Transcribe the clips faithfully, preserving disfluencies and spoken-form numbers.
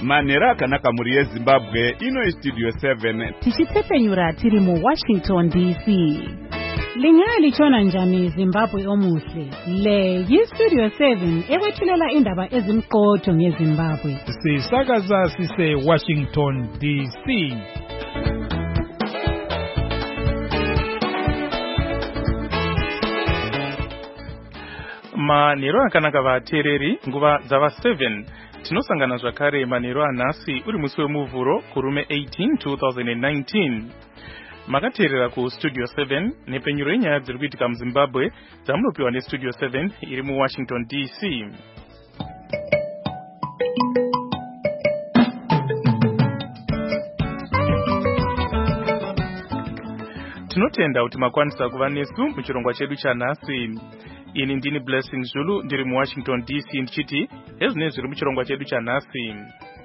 Manera akanaka muri yeZimbabwe ino Studio seven. Tichitsepenyura tiri mu Washington D C. Lingali chona njani Zimbabwe omuhle. Le yi Studio seven ewethulela indaba ezimqotho ngeZimbabwe. Sisakaza sise Washington D C. Manero akanaka vateereri nguva dzava seven. Tinosangana zvakare manero anhasi uri musi wemuvhuro kurume eighteen two thousand nineteen. Makateerera ku Studio seven nepenyuro yenyaya dziri kuitika muZimbabwe dzamunopiwa neStudio seven iri muWashington D C. Tinotenda kuti makwanisa kuva nesu muchirongwa chedu chanhasi. Ini ndini Blessing Zulu ndiri muWashington D C ndichiti ezine zviri muchirongwa chedu chanhasi.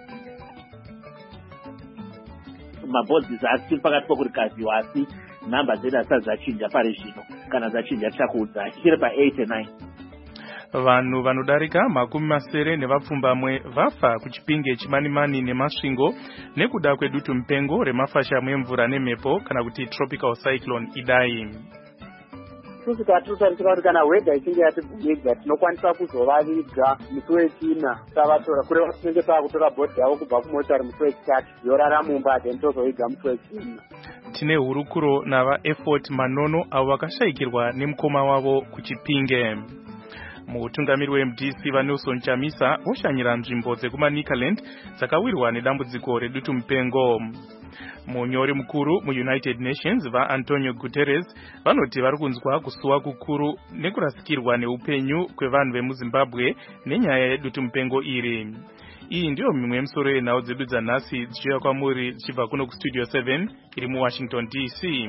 Mabhodzi dzatiri pakati pokurikaziwa asi nhamba dzedu hasati dzachinja pari zvino, kana dzachinja tichakuudza chiri pa eight and nine. Vanhu vanodarika makumi masere nevapfumbamwe vafa kuchipinge chimanimani nemasvingo nekuda kwedutu mupengo remafashamu emvura nemhepo kana kuti tropical cyclone Idai. Kusvika tinotarisira kuti kana weather ichinge yatibvumidza tinokwanisa kuzovaviga musi wechina tavatora kureva tinenge taakutora bhodhi yavo kubva kumotari musi wechitatu yorara mumba then tozoviga musi wechina. Tine hurukuro nava Effort Manono avo vakashayikirwa nemukoma wavo kuchipinge. Mutungamiri weM D C vaNelson Chamisa voshanyira nzvimbo dzekumaNicaland dzakawirwa nedambudziko redutu mupengo. Munyori mukuru muUnited Nations vaAntonio Guterres vanoti vari kunzwa kusuwa kukuru nekurasikirwa neupenyu kwevanhu vemuZimbabwe nenyaya yedutu mupengo iri. Iyi ndiyo mimwe yemisoro yenhau dzedu dzanhasi dzichiuya kwamuri dzichibva kuno kuStudio seven iri muWashington D C.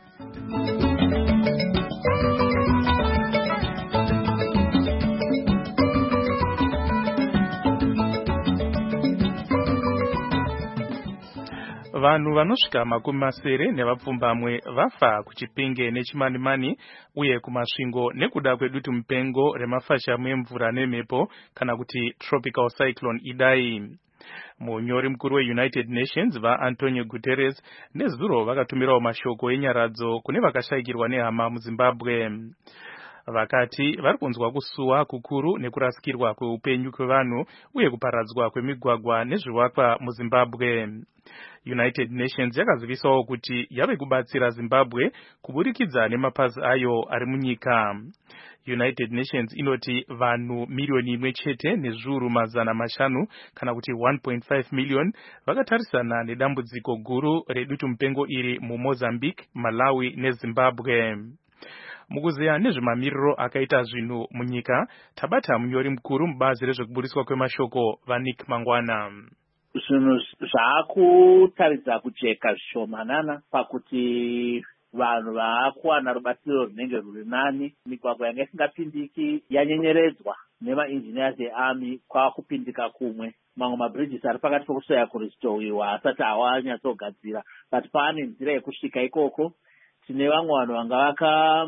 Vanhu vanosvika makumi masere nevapfumbamwe vafa kuchipinge nechimanimani uye kumasvingo nekuda kwedutu mupengo remafashamu emvura nemhepo kana kuti tropical cyclone Idai. Munyori mukuru weUnited Nations vaAntonio Guterres nezuro vakatumirawo mashoko enyaradzo kune vakashayikirwa nehama muZimbabwe. Vakati vari kunzwa kusuwa kukuru nekurasikirwa kweupenyu kwevanhu uye kuparadzwa kwemigwagwa nezvivakwa muZimbabwe. United Nations yakazivisawo kuti yave kubatsira Zimbabwe kuburikidza nemapazi ayo ari munyika. United Nations inoti vanhu milioni imwe chete nezviuru mazana mashanu kana kuti one point five million vakatarisana nedambudziko guru redutu mupengo iri muMozambique, Malawi neZimbabwe. Mukuzeya nezvemamiriro akaita zvinhu munyika, tabata munyori mukuru mubazi rezvekuburiswa kwemashoko vaNick Mangwana. Zvinhu zvakutaridza kujeka zvishomanana pakuti vanhu vaakuwana rubatsiro runenge rwuri nani. Migwagwa yanga isingapindiki yanyenyeredzwa nemaengineers earmy kwakupindika kumwe. Mamwe mabridges ari pakati pokusvika kuristowiwa asati awanyatsogadzira, but paane nzira yekusvika ikoko. Tine vamwe vanhu vanga vaka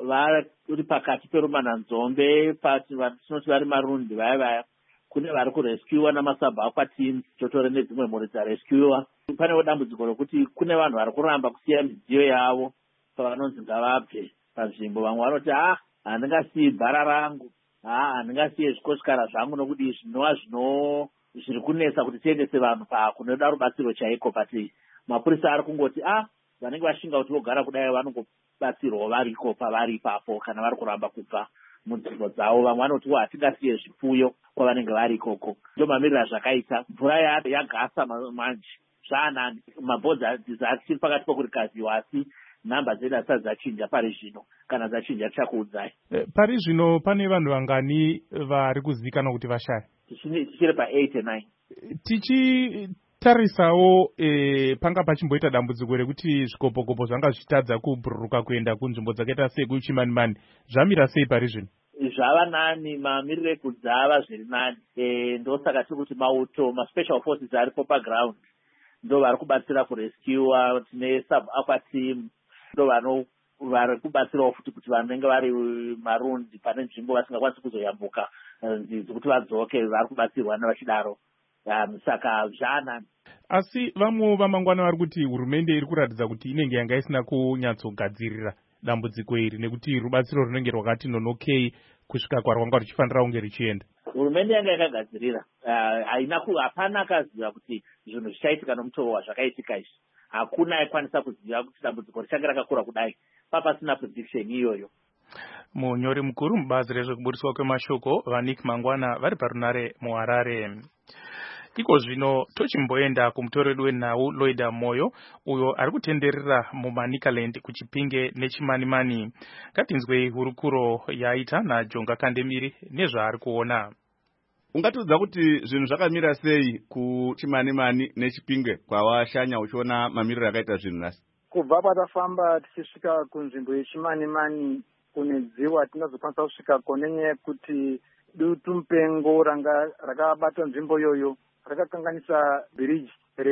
vari pakati perumananzombe tinoti vari marundi vaya vaya. Kune vari kurescuwa namasabhakwa teams totore nedzimwe mhuri dzarescuwa. Panewo dambudziko rokuti kune vanhu vari kuramba kusiya midziyo yavo pavanonzi ngavabve panzvimbo. Vamwe vanoti ah handingasiyi bhara rangu, ah handingasiye zvikoshikara zvangu nokudii zvinova zvino zviri kunetsa kuti tiendese vanhu pakunoda rubatsiro chaiko. But mapurisa ari kungoti ah vanenge vashinga kuti vogara kudai vanongobatsirwa variko pavari ipapo kana vari kuramba kubva munzvimbo dzavo. Vamwe vanoti hatingasiye zvipfuyo kwavanenge vari ikoko. Ndo mamiriro zvakaita. Mvura yagasa manje zvaanani. Mabhodzi adziri pakati pokurikaziwa asi nhamba dzedu hasati dzachinja pari zvino, kana dzachinja tichakuudzai. Pari zvino pane vanhu vangani vari kuzivikanwa kuti vashaya? Tichiri pa eight and nine. Tichi tarisawo e, panga pachimboita dambudziko rekuti zvikopokopo zvanga zvichitadza kubhururuka kuenda kunzvimbo dzakaita sekuchimanimani, zvamira sei pari zvino? Zvava nani, mamiriro ekudzava zviri nani. E, ndosaka tiri kuti mauto maspecial forces aripo paground ndo vari kubatsira kurescuwa. Tine sub-aqua team ndo vano vari kubatsirawo futi kuti vanenge vari marundi pane nzvimbo vasingakwanisi kuzoyambuka nzizi kuti vadzoke vari kubatsirwa navachidaro. um, saka zvaanani. Asi vamwe vamangwana vari kuti hurumende iri kuratidza kuti inenge yanga isina kunyatsogadzirira dambudziko iri nekuti rubatsiro runenge rwakati nonokei kusvika kwarwanga ruchifanira kunge richienda. Hurumende yanga yakagadzirira, haina uh, hapana akaziva kuti zvinhu zvichaitika nomutoo wazvakaitika izvi. Hakuna aikwanisa kuziva kuti dambudziko richange rakakura kudai papasina prediction iyoyo. Munyori mukuru mubazi rezvekuburiswa kwemashoko vaNick Mangwana vari parunare muHarare. Iko zvino tochimboenda kumutori wedu wenhau Loida Moyo uyo ari kutenderera muManicaland kuChipinge neChimanimani. Ngatinzwei hurukuro yaita naJonga Kandemiri nezvaari kuona. Ungatiudza kuti zvinhu zvakamira sei kuChimanimani neChipinge kwawashanya uchiona mamiriro akaita zvinhu nhasi? Kubva patafamba tichisvika kunzvimbo yeChimanimani kune dziwa tinozokwanisa kusvika kone nyaya yekuti dutu mupengo ranga rakabata nzvimbo yoyo rakakanganisa bridge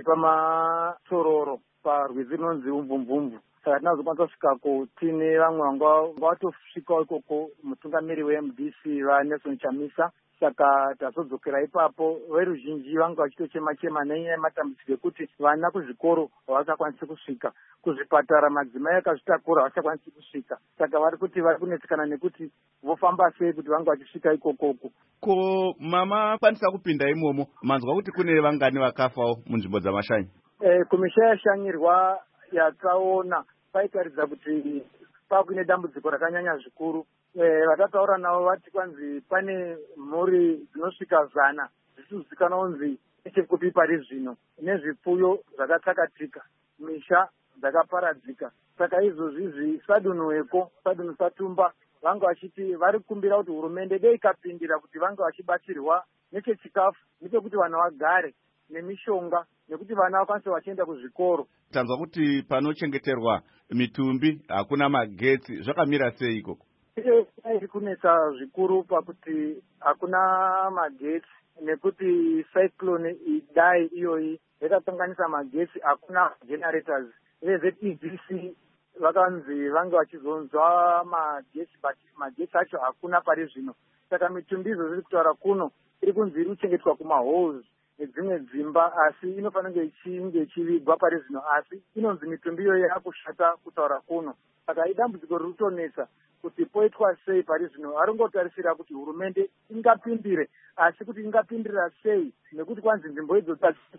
repamatororo parwizi runonzi Umvumvumvu. Saka tinozokwanisa kusvikako tine vamwe vanga vatosvikawo ikoko mutungamiri weM D C vaNelson Chamisa. Saka tazodzokera ipapo veruzhinji vanga vachitochema chema nenyaya yematambudziko ekuti vana kuzvikoro havachakwanisi kusvika, kuzvipatara madzimai akazvitakura havachakwanisi kusvika. Saka vari kuti vari kunetsekana nekuti vofamba sei kuti vanga vachisvika ikokoko. Ko mama kwanisa kupinda imomo, manzwa kuti kune vangani vakafawo munzvimbo dzamashanyi? E, kumisha yashanyirwa yakaona paitaridza kuti pakuine dambudziko rakanyanya zvikuru. E, vatataura navo vati kwanzi pane mhuri dzinosvika zana zvichizikanwa kunzi nechekupi pari zvino nezvipfuyo zvakatsakatika, misha dzakaparadzika. Saka izvozvizvi sadunhuweko sadunhu satumba vanga vachiti vari kukumbira kuti hurumende dei ikapindira kuti vanga vachibatsirwa nechechikafu, nechekuti vana vagare, nemishonga, nekuti vana vakwanise vachienda kuzvikoro. Tanzwa kuti panochengeterwa mitumbi hakuna magetsi, zvakamira sei ikoko? Iri kunetsa zvikuru pakuti hakuna magetsi nekuti cyclone idai iyoyi yakakanganisa magetsi, hakuna generators. Vezve E D C vakanzi vanga vachizonzwa magetsi but magetsi acho hakuna pari zvino. Saka mitumbi izvo ziri kutaura kuno iri kunzi iri kuchengetwa kumahalls nedzimwe dzimba, asi inofanira ichinge ichivigwa pari zvino, asi inonzi mitumbi iyoyi yakushata kutaura kuno. Saka idambudziko riri kutonetsa kuti poitwa sei pari zvino. Haringotarisira kuti hurumende ingapindire, asi kuti ingapindira sei, nekuti kwanzi nzvimbo idzo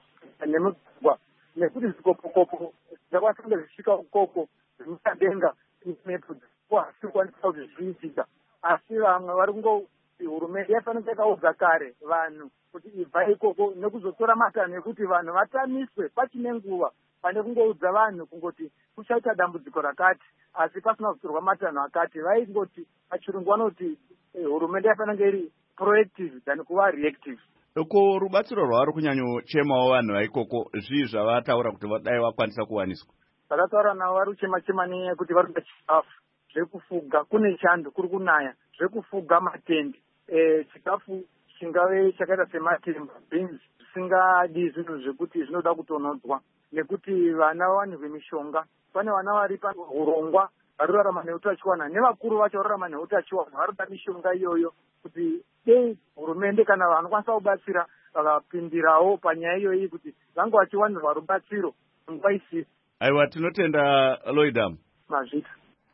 nemugwa, nekuti zvikopokopo zvakwanisa kunge zvichika ukoko zvimusadenga mepo asi kwanisa kuti zviitika. Asi vamwe vari kungoti hurumende yafanira yakaudza kare vanhu kuti ibva ikoko nekuzotora matanho ekuti vanhu vatamiswe pachine nguva, pane kungoudza vanhu kungoti kuchaita dambudziko rakati asi pasina kutorwa matanho akati. Vaingoti pachirungu vanoti hurumende yafanira iri proactive than kuva reactive. Ko rubatsiro rwari kunyanyochemawo vanhu vaikoko zvii zvavataura kuti vadai vakwanisa kuwaniswa? Vakataura navo vari kuchema chema nenyaya yekuti vari kuda chikafu, zvekufuga, kune chando kuri kunaya, zvekufuga matende, e, chikafu chingave chakaita sematemba, beans, zvisingadi zvinhu zvekuti zvinoda kutonodzwa, nekuti vana vawanirwe mishonga. Pane vana vari paurongwa vari kurarama neutachiwana, nevakuru vacho vari kurarama neutachiwana, vari kuda mishonga iyoyo kuti dei hurumende kana vanokwanisa kubatsira vakapindirawo panyaya iyoyi kuti vange vachiwanirwa rubatsiro nguva isipo. Aiwa, tinotenda Loida. Mazvita.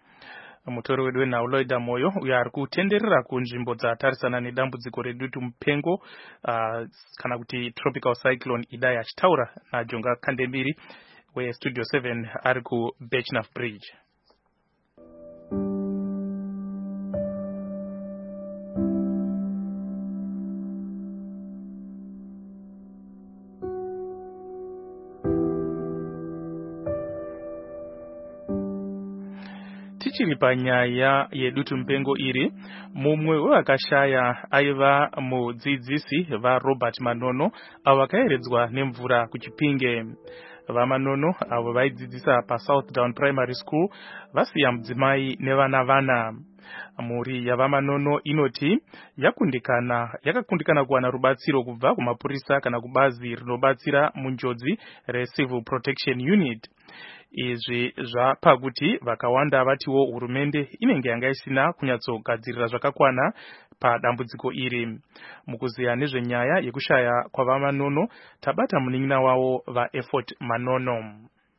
Mutori wedu wenhau Loida Moyo uyo ari kutenderera kunzvimbo dzatarisana nedambudziko redutu mupengo uh, kana kuti tropical cyclone Idai, achitaura naJonga Kandemiri weStudio seven ari kuBechnaf Bridge. Tichiri panyaya yedutu mupengo iri, mumwe wevakashaya aiva mudzidzisi vaRobert Manono avo vakaeredzwa nemvura kuChipinge. VaManono avo vaidzidzisa paSouthdown Primary School vasiya mudzimai nevana vana. Mhuri yavaManono inoti yakundikana yakakundikana kuwana rubatsiro kubva kumapurisa kana kubazi rinobatsira munjodzi reCivil Protection Unit. Izvi zvapakuti vakawanda vatiwo hurumende inenge yanga isina kunyatsogadzirira zvakakwana padambudziko iri. Mukuziya nezvenyaya yekushaya kwavamanono, tabata munin'ina wavo vaEffort Manono.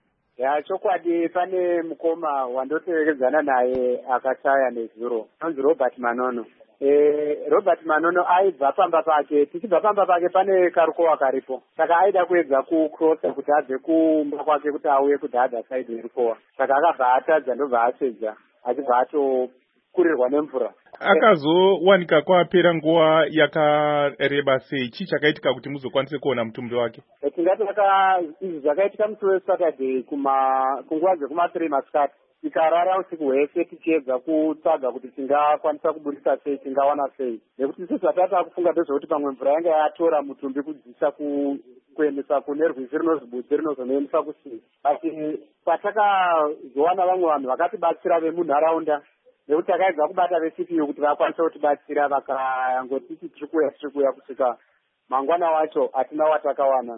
Ya chokwadi pane mukoma wandoterekedzana naye akashaya nezuro anonzi Robert Manono. Eh, Robert Manono aibva pamba pake, tichibva pamba pake pane karukowa karipo. Saka aida kuedza kucrossa kuti abve kumba kwake kuti auye ku other side yerukowa. Saka akabva atadza ndobva asvedza achibva atokurirwa nemvura. Akazowanika kwapera nguva yakareba sei? Chii chakaitika kuti muzokwanise kuona mutumbi wake? Tingati izvi zvakaitika musi weSaturday kuma kunguva dzekuma three masikati. Tikarara usiku hwese tichiedza kutsvaga kuti tingakwanisa kuburisa sei, tingawana sei. Nekuti isusu hatata kufunga ndezvekuti pamwe mvura yanga yatora mutumbi kudzisa ku kuendesa kune rwizi rinozibudzi rinozonoendesa kusii. Asi patakazowana vamwe vanhu vakatibatsira vemunharaunda, nekuti takaedza kubata ve-C P U kuti vakwanise kutibatsira, vakangotiti tiri kuuya tiri kuuya kusvika mangwana wacho hatina watakawana.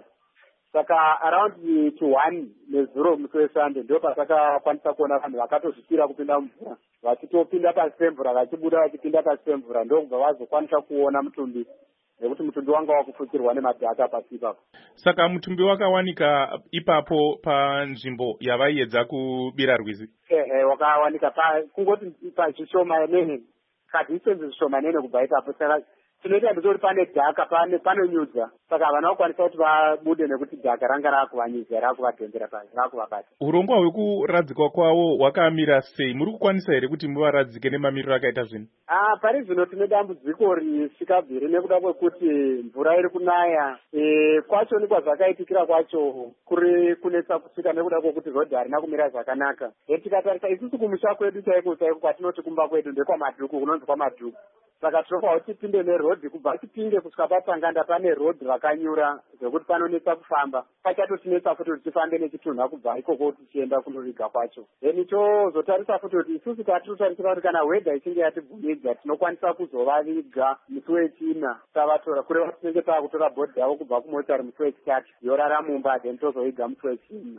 Saka around to one nezuro musi weSunday ndo patakakwanisa kuona vanhu vakatozvipira kupinda mvura, vachitopinda pasi pemvura vachibuda vachipinda pasi pemvura, ndokubva vazokwanisa kuona mutumbi, nekuti mutumbi wanga wakufukirwa nemadhaka pasi ipapo. Saka mutumbi wakawanika ipapo panzvimbo yavaiedza kubira rwizi? Ehe, wakawanika pa kungoti pachishoma nene, kadistance zvishoma nene kubva ipapo. Saka tinoita ndizoti pane dhaka pane panonyudza, saka havana kukwanisa kuti vabude nekuti dhaka ranga rakuvanyudza rakuvadhembera pasi rakuvabata. Urongwa hwekuradzikwa kwavo hwakamira sei? Muri kukwanisa here kuti muvaradzike nemamiriro akaita zvino? Ah, pari zvino tine dambudziko risingabviri nekuda kwekuti mvura iri kunaya. E, kwacho ni kwazvakaitikira kwacho kuri kunetsa kusvika nekuda kwekuti rodhi harina kumira zvakanaka. E, tikatarisa isusu kumusha kwedu chaiko chaiko kwatinoti kumba kwedu ndekwamadhuku, kunonzi kwamadhuku. Saka tinofanira kuti tipinde nerodhi kubva tipinde kusvika patsanganda pane rodhi rakanyura zvekuti panonetsa kufamba. Pachatotinetsa futi kuti tifambe nechitunha kubva ikoko tichienda kunoriga kwacho. Then tozotarisa futi kuti isusu tatinotarisira kuti kana wedha ichinge yatibvumidza tinokwanisa kuzovaviga musi wechina tavatora, kureva tinenge taakutora bhodhi yavo kubva kumotikari musi wechitatu yorara mumba, then tozoiga musi wechina.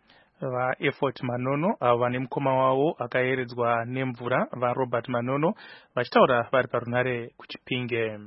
VaEffort Manono avo vane mukoma wavo akayeredzwa nemvura, vaRobert Manono vachitaura vari parunare kuChipinge.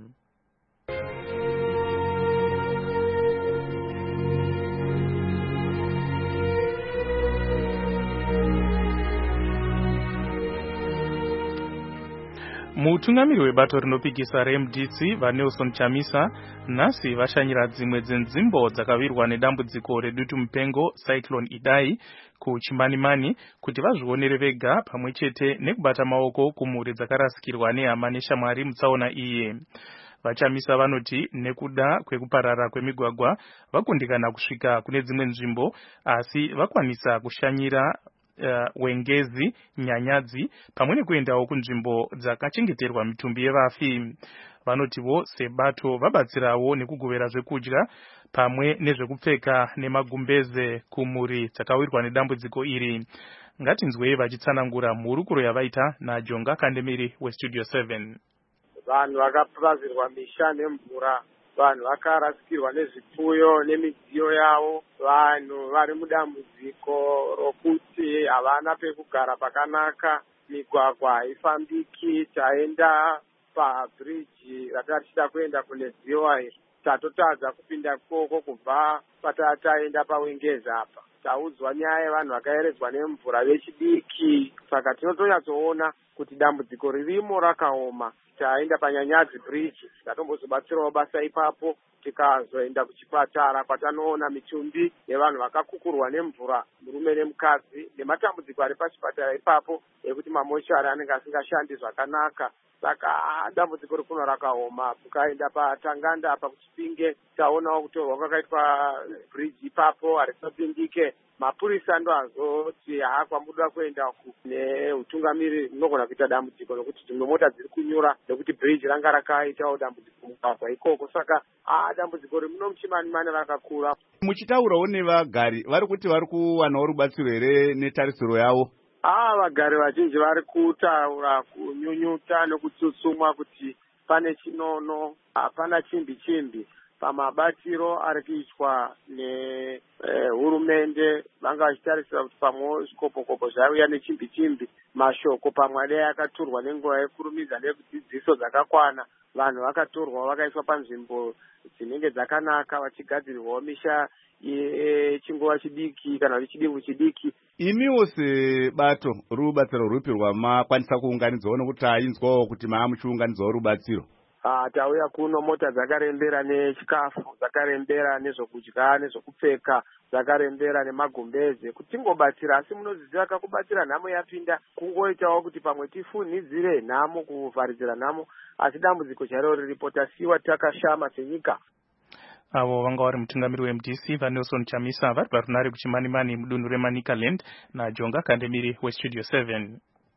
Mutungamiri webato rinopikisa reM D C vaNelson Chamisa nhasi vashanyira dzimwe dzenzimbo dzakavirwa nedambudziko redutu mupengo Cyclone Idai kuChimanimani kuti vazvionere vega pamwe chete nekubata maoko kumhuri dzakarasikirwa nehama neshamwari mutsaona iyi. VaChamisa vanoti nekuda kwekuparara kwemigwagwa vakundikana kusvika kune dzimwe nzvimbo, asi vakwanisa kushanyira Uh, wengezi, nyanyadzi pamwe nekuendawo kunzvimbo dzakachengeterwa mitumbi yevafi. Vanotivo sebato vabatsirawo nekugovera zvekudya pamwe nezvekupfeka nemagumbeze kumhuri dzakawirwa nedambudziko iri. Ngatinzwei vachitsanangura mhurukuro yavaita naJonga Kandemiri weStudio seven. Vanhu vakapurasirwa misha nemvura, vanhu vakarasikirwa nezvipfuyo nemidziyo yavo, vanhu vari mudambudziko rokuti havana pekugara pakanaka, migwagwa haifambiki. Taenda pabridge ratatichida kuenda kune Ziwai, tatotadza kupinda koko kubva patataenda paWengezi apa. Taudzwa nyaya yevanhu vakayeredzwa nemvura vechidiki, saka tinotonyatsoona kuti dambudziko ririmo rakaoma. Taenda paNyanyadzi bridge, tatombozobatsirawo basa ipapo, tikazoenda kuchipatara kwatanoona mitumbi yevanhu vakakukurwa nemvura, murume nemukadzi, nematambudziko ari pachipatara ipapo ekuti mamochari anenge asingashandi zvakanaka. Saka dambudziko rikuno rakaoma. Tukaenda paTanganda apa kuChipinge, taonawo kutorwa kwakaitwa bridge ipapo harinopindike. Mapurisa ndo azoti haakwambuda kuenda neutungamiri unogona kuita dambudziko nokuti dzimwe mota dziri kunyura nekuti bridge ranga rakaitawo dambudziko mugwagwa ikoko. Saka ah dambudziko rimuno muChimanimani rakakura. Muchitaurawo nevagari vari kuti vari kuwanawo rubatsiro here netarisiro yavo? Ah, vagari vazhinji vari kutaura kunyunyuta nekutsutsumwa kuti pane chinono, hapana chimbi chimbi. pamabatiro ari kuitwa nehurumende vanga vachitarisira kuti pamwewo zvikopokopo zvaiuya nechimbi chimbi mashoko pamwe adai akatorwa nenguva yekurumidza nekudzidziso dzakakwana vanhu vakatorwa vakaiswa panzvimbo dzinenge dzakanaka vachigadzirirwawo misha yechinguva chidiki kana kuti chidimbu chidiki. Imiwo sebato rubatsiro rupi rwamakwanisa kuunganidzawo nokuti ainzwawo kuti maamuchiunganidzawo rubatsiro? Ah, tauya kuno mota dzakarembera nechikafu, dzakarembera nezvokudya nezvokupfeka, dzakarembera nemagumbeze kuti tingobatsira, asi munoziziva kakubatsira nhamo yapinda kungoitawo kuti pamwe tifunidzire nhamo kuvharidzira nhamo, asi dambudziko charo riripo tasiwa takashama senyika. Avo vanga vari mutungamiri we M D C vaNelson Chamisa vari parunare kuchimanimani mudunhu reManicaland naJonga Kandemiri weStudio seven.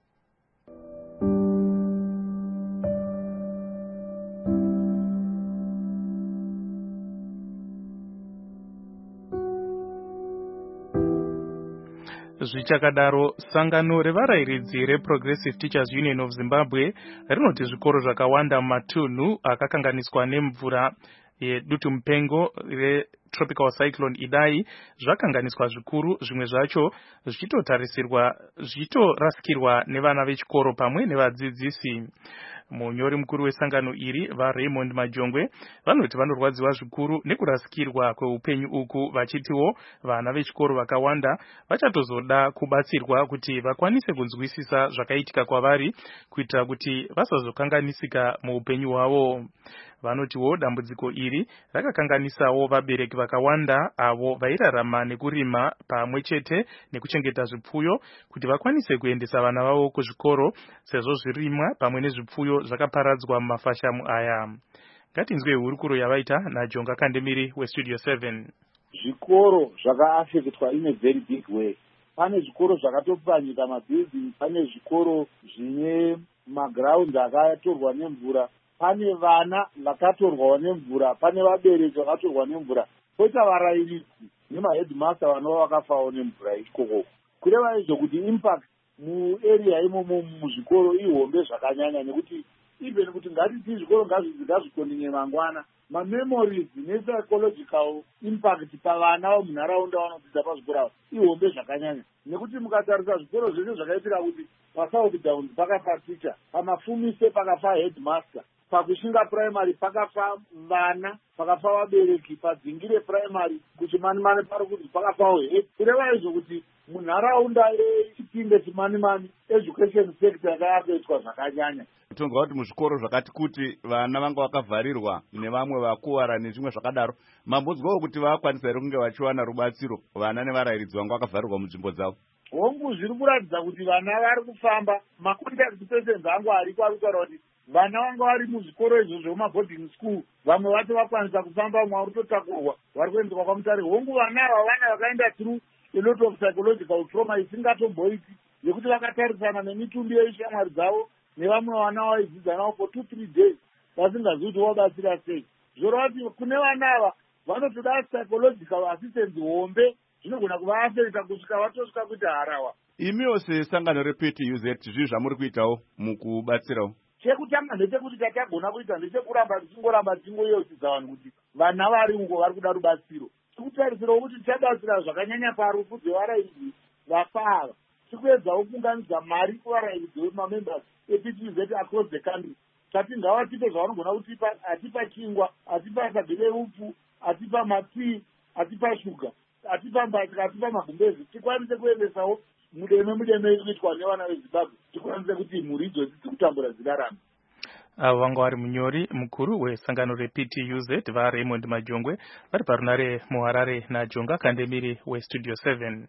Zvichakadaro, sangano revarairidzi reProgressive Teachers Union of Zimbabwe rinoti zvikoro zvakawanda mumatunhu akakanganiswa nemvura yedutu mupengo reTropical Cyclone Idai zvakanganiswa zvikuru, zvimwe zvacho zvichitotarisirwa zvichitorasikirwa nevana vechikoro pamwe nevadzidzisi. Munyori mukuru wesangano iri vaRaymond Majongwe vanoti vanorwadziwa zvikuru nekurasikirwa kweupenyu uku, vachitiwo vana vechikoro vakawanda vachatozoda kubatsirwa kuti vakwanise kunzwisisa zvakaitika kwavari kuitira kuti vasazokanganisika muupenyu hwavo. Vanotiwo dambudziko iri rakakanganisawo vabereki vakawanda avo vairarama nekurima pamwe chete nekuchengeta zvipfuyo kuti vakwanise kuendesa vana vavo kuzvikoro sezvo zvirimwa pamwe nezvipfuyo zvakaparadzwa mumafashamu aya. Ngatinzwe hurukuro yavaita naJonga Kandemiri weStudio seven. Zvikoro zvakaafeketwa in a very big way. Pane zvikoro zvakatopwanyika mabuilding, pane zvikoro zvine maground akatorwa nemvura, pane vana vakatorwawo nemvura, pane vabereki vakatorwa nemvura, poita varairidzi nemaheadmaster vanova vakafawo nemvura ikoko. Kureva izvo kuti impact muarea imomo muzvikoro ihombe zvakanyanya, nekuti even kuti ngatiti zvikoro ngazvikondinye mangwana, mamemories nepsychological impact pavana vemunharaunda vanodzidza pazvikoro ihombe zvakanyanya, nekuti mukatarisa zvikoro zvese zvakaitika kuti paSouth Downs pakafa teacher, pamafumise pakafa headmaster, pakushinga primary pakafa vana, pakafa vabereki, padzingire primary kuchimanimani pari kuti pakafawo head. Kureva izvo kuti munharaunda yechipinge chimanimani education sector yakaafektwa zvakanyanya. Tonzwa kuti muzvikoro zvakati kuti vana vanga vakavharirwa nevamwe vakuwara nezvimwe zvakadaro, mambodzwawo kuti vakwanisa here kunge vachiwana rubatsiro vana nevarairidzi vanga vakavharirwa munzvimbo dzavo? Hongu zviri kuratidza kuti vana vari kufamba, macontact persons angu ariko ari kutaura kuti vana vanga vari muzvikoro izvo zvemaboarding school, vamwe vacho vakwanisa kufamba, vamwe vari kutotakurwa vari kuendeswa kwamutare. Hongu vana ava vana vakaenda through a lot of psychological trauma isingatomboiti, yekuti vakatarisana nemitumbi yeishamwari dzavo nevamwe vana vaidzidza navo for two three days vasingazivi kuti vabatsira sei. Zvoreva kuti kune vana ava vanotoda psychological assistance hombe, zvinogona kuvaafekta kusvika vatosvika kuti harawa. Imiwo sesangano reP T U Z zvii zvamuri kuitawo mukubatsirawo? Chekutanga ndechekuti tatagona kuita ndechekuramba tichingoramba tichingoyeuchidza vanhu kuti vana vari uko vari kuda rubatsiro. Tikutarisirawo kuti tichabatsira zvakanyanya parufu dzevarairidzi vafava. Tikuedzawo kuunganidza mari kuvarairidzi vemamembers eP T U Z across the country. Tati ngavatipe zvavanogona kutipa, atipa chingwa, atipa sagele upfu, atipa matii, atipa shuga, atipa mbatya, atipa magumbezi, tikwanise kuendesawo mudeme mudeme iri kuitwa nevana veZimbabwe, tikwanise kuti mhuri idzo dziri kutambura dzidarama. Avo vanga vari munyori mukuru wesangano reP T U Z vaRaymond Majongwe vari parunare muHarare naJonga Kandemiri weStudio seven.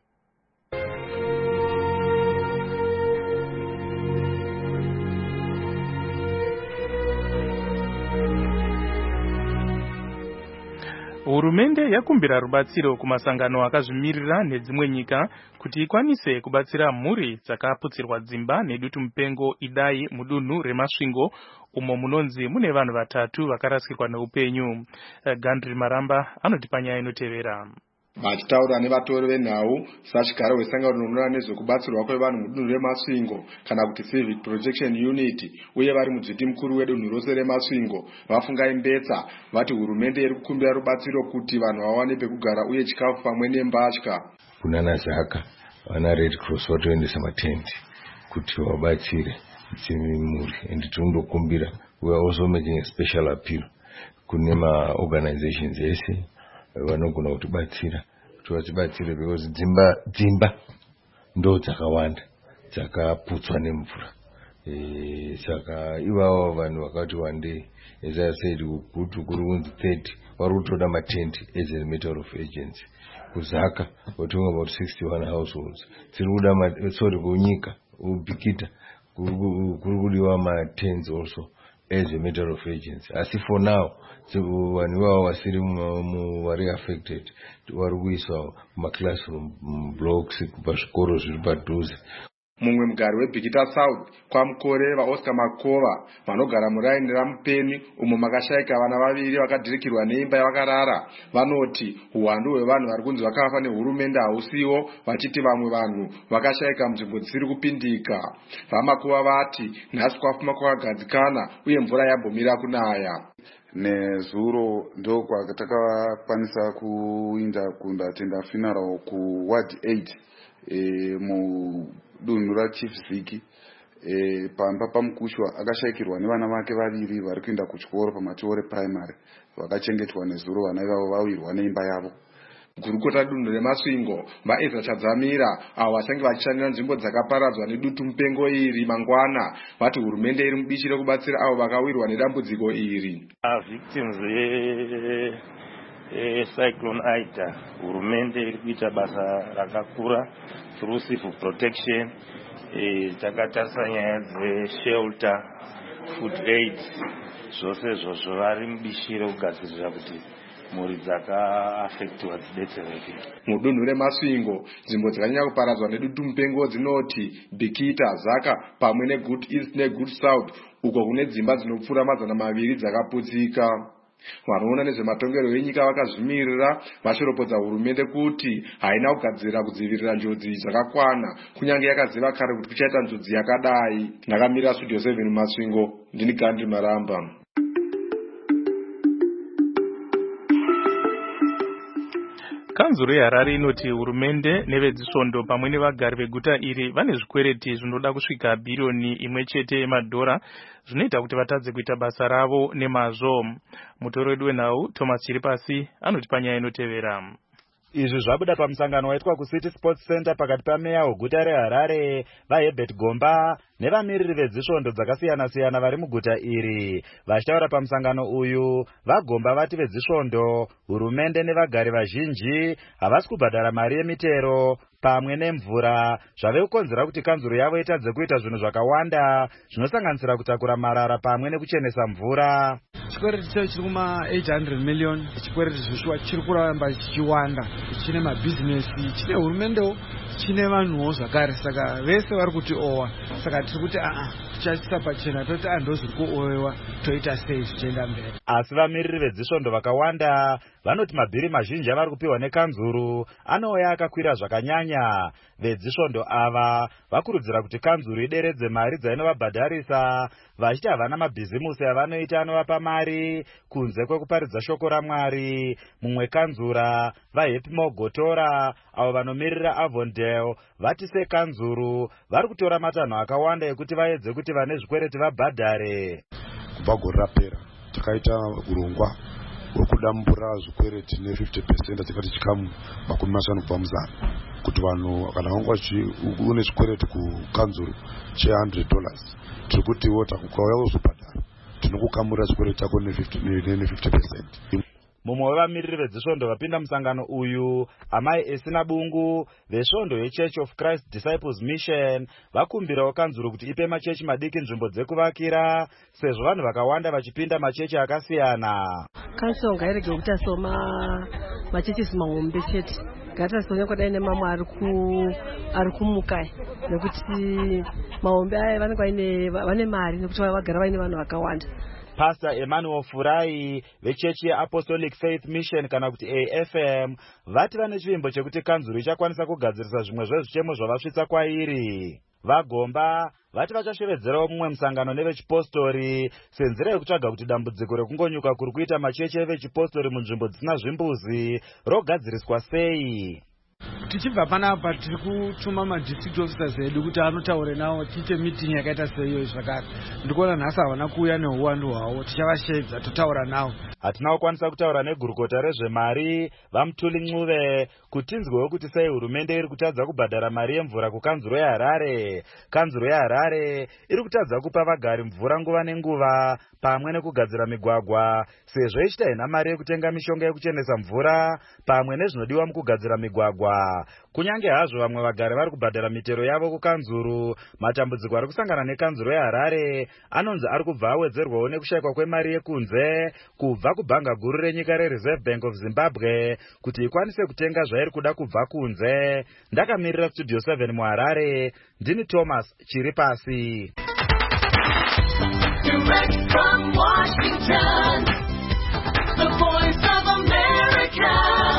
Hurumende yakumbira rubatsiro kumasangano akazvimirira nedzimwe nyika kuti ikwanise kubatsira mhuri dzakaputsirwa dzimba nedutu mupengo Idai mudunhu reMasvingo umo munonzi mune vanhu vatatu vakarasikirwa neupenyu. Gandri Maramba anoti panyaya inotevera. Vachitaura nevatori venhau sachigaro wesangano rinoona nezvekubatsirwa kwevanhu mudunhu reMasvingo kana kuti Civic Protection Unit uye vari mudzviti mukuru wedunhu rose reMasvingo vafunga imbetsa vati hurumende iri kukumbira rubatsiro kuti vanhu vawane pekugara uye chikafu pamwe nembatya. Kunana Zaka vana Red Cross vatoendesa matende kuti vabatsire chimimuri and tinondokumbira. We are also making a special appeal kune maorganizations ese vanogona kutibatsira kuti vatibatsire because dzimba dzimba ndo dzakawanda dzakaputswa nemvura. E, saka ivavo vanhu vakati wandei as I said kuti kuri kunzi thirty vari kutoda matende as a matter of urgency. Kuzaka we're talking about sixty-one households. Tiri kuda sorry kunyika ubikita kuri kudiwa matents also as a matter of urgency. As if for now, vanhu vava vasiri vari affected vari kuiswa mumaclassroom blocks pazvikoro zviri padhuze. Mumwe mugari weBikita South kwamukore vaOscar Makova vanogara muraini ramupeni umo makashayika vana vaviri vakadhirikirwa neimba yavakarara vanoti uwandu hwevanhu vari kunzi vakafa nehurumende hausiwo, vachiti vamwe vanhu vakashayika munzvimbo dzisiri kupindika. VaMakova vati nhasi kwafuma kwakagadzikana uye mvura yambomira kunaya. Nezuro ndo kwatakakwanisa kuinda kundatenda funeral ku ward eight e, mu dunhu raChief Ziki e, pamba pamukushwa akashayikirwa nevana vake vaviri vari kuenda kuchikoro paMatiore Primary vakachengetwa nezuro. Vana ivavo vawirwa neimba yavo. Gurukota dunhu reMasvingo vaEzra Chadzamira avo vachange vachishandira nzvimbo dzakaparadzwa nedutu mupengo iri mangwana vati hurumende iri mubishi rekubatsira avo vakawirwa nedambudziko iri. Victims e Cyclone Ida hurumende iri kuita basa rakakura through civil protection. Takatarisa nyaya dzeshelter, food aid, zvose izvozvo vari mubishi rekugadzirira kuti mhuri dzakaafektiwa dzidetsereke. Mudunhu reMasvingo nzvimbo dzakanyanya kuparadzwa nedutu mupengo dzinoti Bikita, Zaka pamwe neGood East neGood South uko kune dzimba dzinopfuura mazana maviri dzakaputsika. Vanoona nezvematongero enyika vakazvimirira vashoropodza hurumende kuti haina kugadzirira kudzivirira njodzi zvakakwana kunyange yakaziva kare kuti kuchaita njodzi yakadai. Ndakamira Studio seven Masvingo, ndini Gandhi Maramba. Kanzuro yeHarare inoti hurumende nevezisvondo pamwe nevagari veguta iri vane zvikwereti zvinoda kusvika bhiriyoni imwe chete yemadhora zvinoita kuti vatadze kuita basa ravo nemazvo. Mutori wedu wenhau Thomas Chiripasi anoti panyaya inotevera. Izvi zvabuda pamusangano waitwa kuCity Sports Center pakati pameya weguta reHarare vaHerbert Gomba nevamiriri vezisvondo dzakasiyana-siyana vari muguta iri. Vachitaura pamusangano uyu, vaGomba vati vezisvondo, hurumende nevagari vazhinji havasi kubhadhara mari yemitero pamwe nemvura zvave kukonzera kuti kanzuro yavo itadze kuita zvinhu zvakawanda zvinosanganisira kutakura marara pamwe nekuchenesa mvura. Chikwereti chiri kuma eight hundred million, chikwereti zvishwa chiri kuramba chichiwanda, chine mabhizinesi, chine hurumendewo, chine vanhuwo zvakare, saka vese vari kuti owa. Saka tiri kuti aa tichaisa pachena toti andozviri kuowewa toita sei zvichienda mberi. Asi vamiriri vedzisvondo vakawanda vanoti mabhiri mazhinji avari kupiwa nekanzuru anouya akakwira zvakanyanya. Vedzisvondo ava vakurudzira kuti kanzuru ideredze mari dzainovabhadharisa vachiti havana mabhizimusi avanoita anovapa mari kunze kwekuparidza shoko raMwari. Mumwe kanzura vaHappy Mogotora avo vanomirira Avondale vati sekanzuru vari kutora matanho akawanda ekuti vaedze kuti vane zvikwereti vabhadhare. Kubva gore rapera takaita urongwa hwekudambura zvikwereti ne fifty percent tikati chikamu makumi mashanu kubva muzana kuti vanhu kana vanga une zvikwereti kukanzuru che one hundred dollars tiri kuti wota ukauya kuzobhadhara tinokukamurira zvikwereti chako ne fifty percent. Mumwe wevamiriri vedzisvondo vapinda musangano uyu, amai Esina Bungu vesvondo yeChurch of Christ Disciples Mission vakumbirawo kanzuro kuti ipe machechi madiki nzvimbo dzekuvakira sezvo vanhu vakawanda vachipinda machechi akasiyana. Kanzuro ngairege kuita soma machechi mahombe chete, ngata sonye kudai nemamwe ari kumukai nekuti mahombe aya vanenge vane mari nekuti vagara vaine vanhu vakawanda. Pastor Emmanuel Furai vechechi yeApostolic Faith Mission kana kuti A F M vati vane chivimbo chekuti kanzuro ichakwanisa kugadzirisa zvimwe zvezvichemo zvavasvitsa kwairi. Vagomba vati vachashevedzerawo mumwe musangano nevechipostori senzira yekutsvaga kuti dambudziko rekungonyuka kuri kuita machechi evechipostori munzvimbo dzisina zvimbuzi rogadziriswa sei. Tichibva panapa tiri kutuma madistrict officers edu kuti anotaure nawo tiite meeting yakaita seiyo zvakare. Ndikuona nhasi havana kuuya neuwandu hwavo, tichavashedza totaura nawo. Hatina kukwanisa kutaura negurukota rezvemari vaMutuli Ncube kuti tinzwewo kuti sei hurumende iri kutadza kubhadhara mari yemvura kukanzuro yeHarare. Kanzuro yeHarare iri kutadza kupa vagari mvura nguva nenguva pamwe nekugadzira migwagwa sezvo ichita ina mari yekutenga mishonga yekuchenesa mvura pamwe nezvinodiwa mukugadzira migwagwa. Kunyange hazvo vamwe vagari vari kubhadhara mitero yavo kukanzuro, matambudziko ari kusangana nekanzuro yeHarare anonzi ari kubva awedzerwawo nekushayikwa kwemari yekunze kubva kubhanga guru renyika reReserve Bank of Zimbabwe kuti ikwanise kutenga zvairi kuda kubva kunze. Ndakamirira Studio seven muHarare, ndini Thomas Chiripasi. Direct from Washington, the voice of America,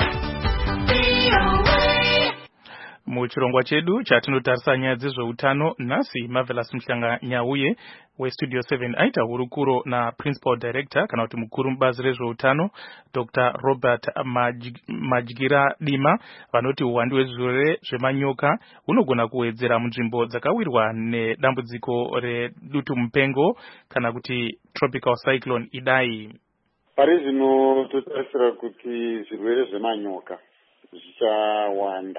V O A. Muchirongwa chedu chatinotarisa nyaya dzezveutano nhasi Marvelous Mhlanga Nyauye weStudio seven aita hurukuro na Principal Director kana kuti mukuru mubazi rezveutano Doctor Robert Madyira Dima vanoti uwandu hwezvirwere zvemanyoka hunogona kuwedzera munzvimbo dzakawirwa nedambudziko redutu mupengo kana kuti tropical cyclone Idai. Pari zvino totarisira kuti zvirwere zvemanyoka zvichawanda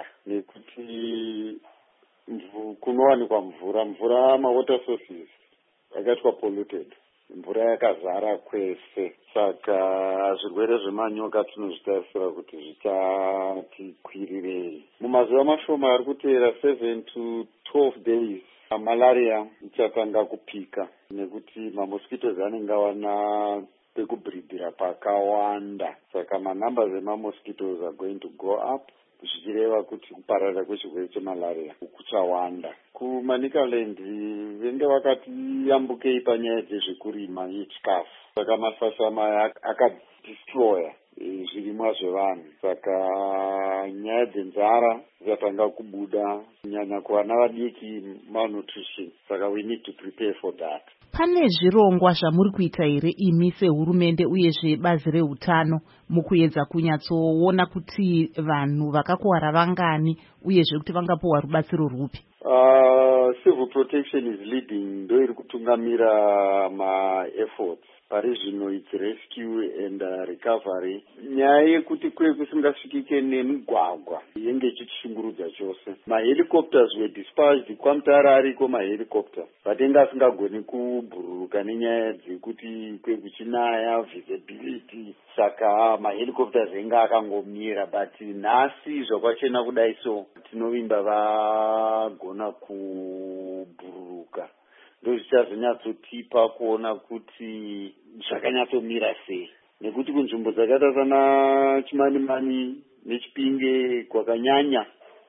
nekuti kunowanikwa mvura mvura mawater sources yakaitwa polluted, mvura yakazara kwese, saka zvirwere zvemanyoka tinozvitarisira kuti zvichati kwirirei. Mumazuva mashoma ari kuteera seven to twelve days malaria ichatanga kupika nekuti mamosquitos anenge awana pekubhridhira pakawanda, saka manumbers emamosquitos are going to go up, zvichireva kuti kupararira kwechirwere chemalaria kuchawanda. KuManicaland venge vakati yambukei panyaya dzezvekurima yechikafu, saka mafashama akadistroya zvirimwa zvevanhu, saka nyaya dzenzara dzatanga kubuda kunyanya kuvana vadiki, malnutrition, saka we need to prepare for that. Pane zvirongwa zvamuri kuita here imi sehurumende uyezve bazi reutano mukuedza kunyatsoona kuti vanhu vakakuwara vangani uyezve kuti vangapiwa rubatsiro rwupi? Uh, civil protection is leading, ndo iri kutungamira ma-efforts. Pari zvino it's rescue and uh, recovery. Nyaya yekuti kwe kusingasvikike nemigwagwa yenge ichitishungurudza chose. Ma-helicopters were dispatched kwamutara ariko ma-helicopter, but enga asingagoni kubhururuka nenyaya dzekuti kwe kuchinaya visibility, saka ma-helicopters enga akangomira, but nhasi zvakwachena kudai so tinovimba vagona kubhururuka. Ndo zvichazonyatsotipa kuona kuti zvakanyatsomira sei, nekuti kunzvimbo dzakaita sana Chimanimani neChipinge kwakanyanya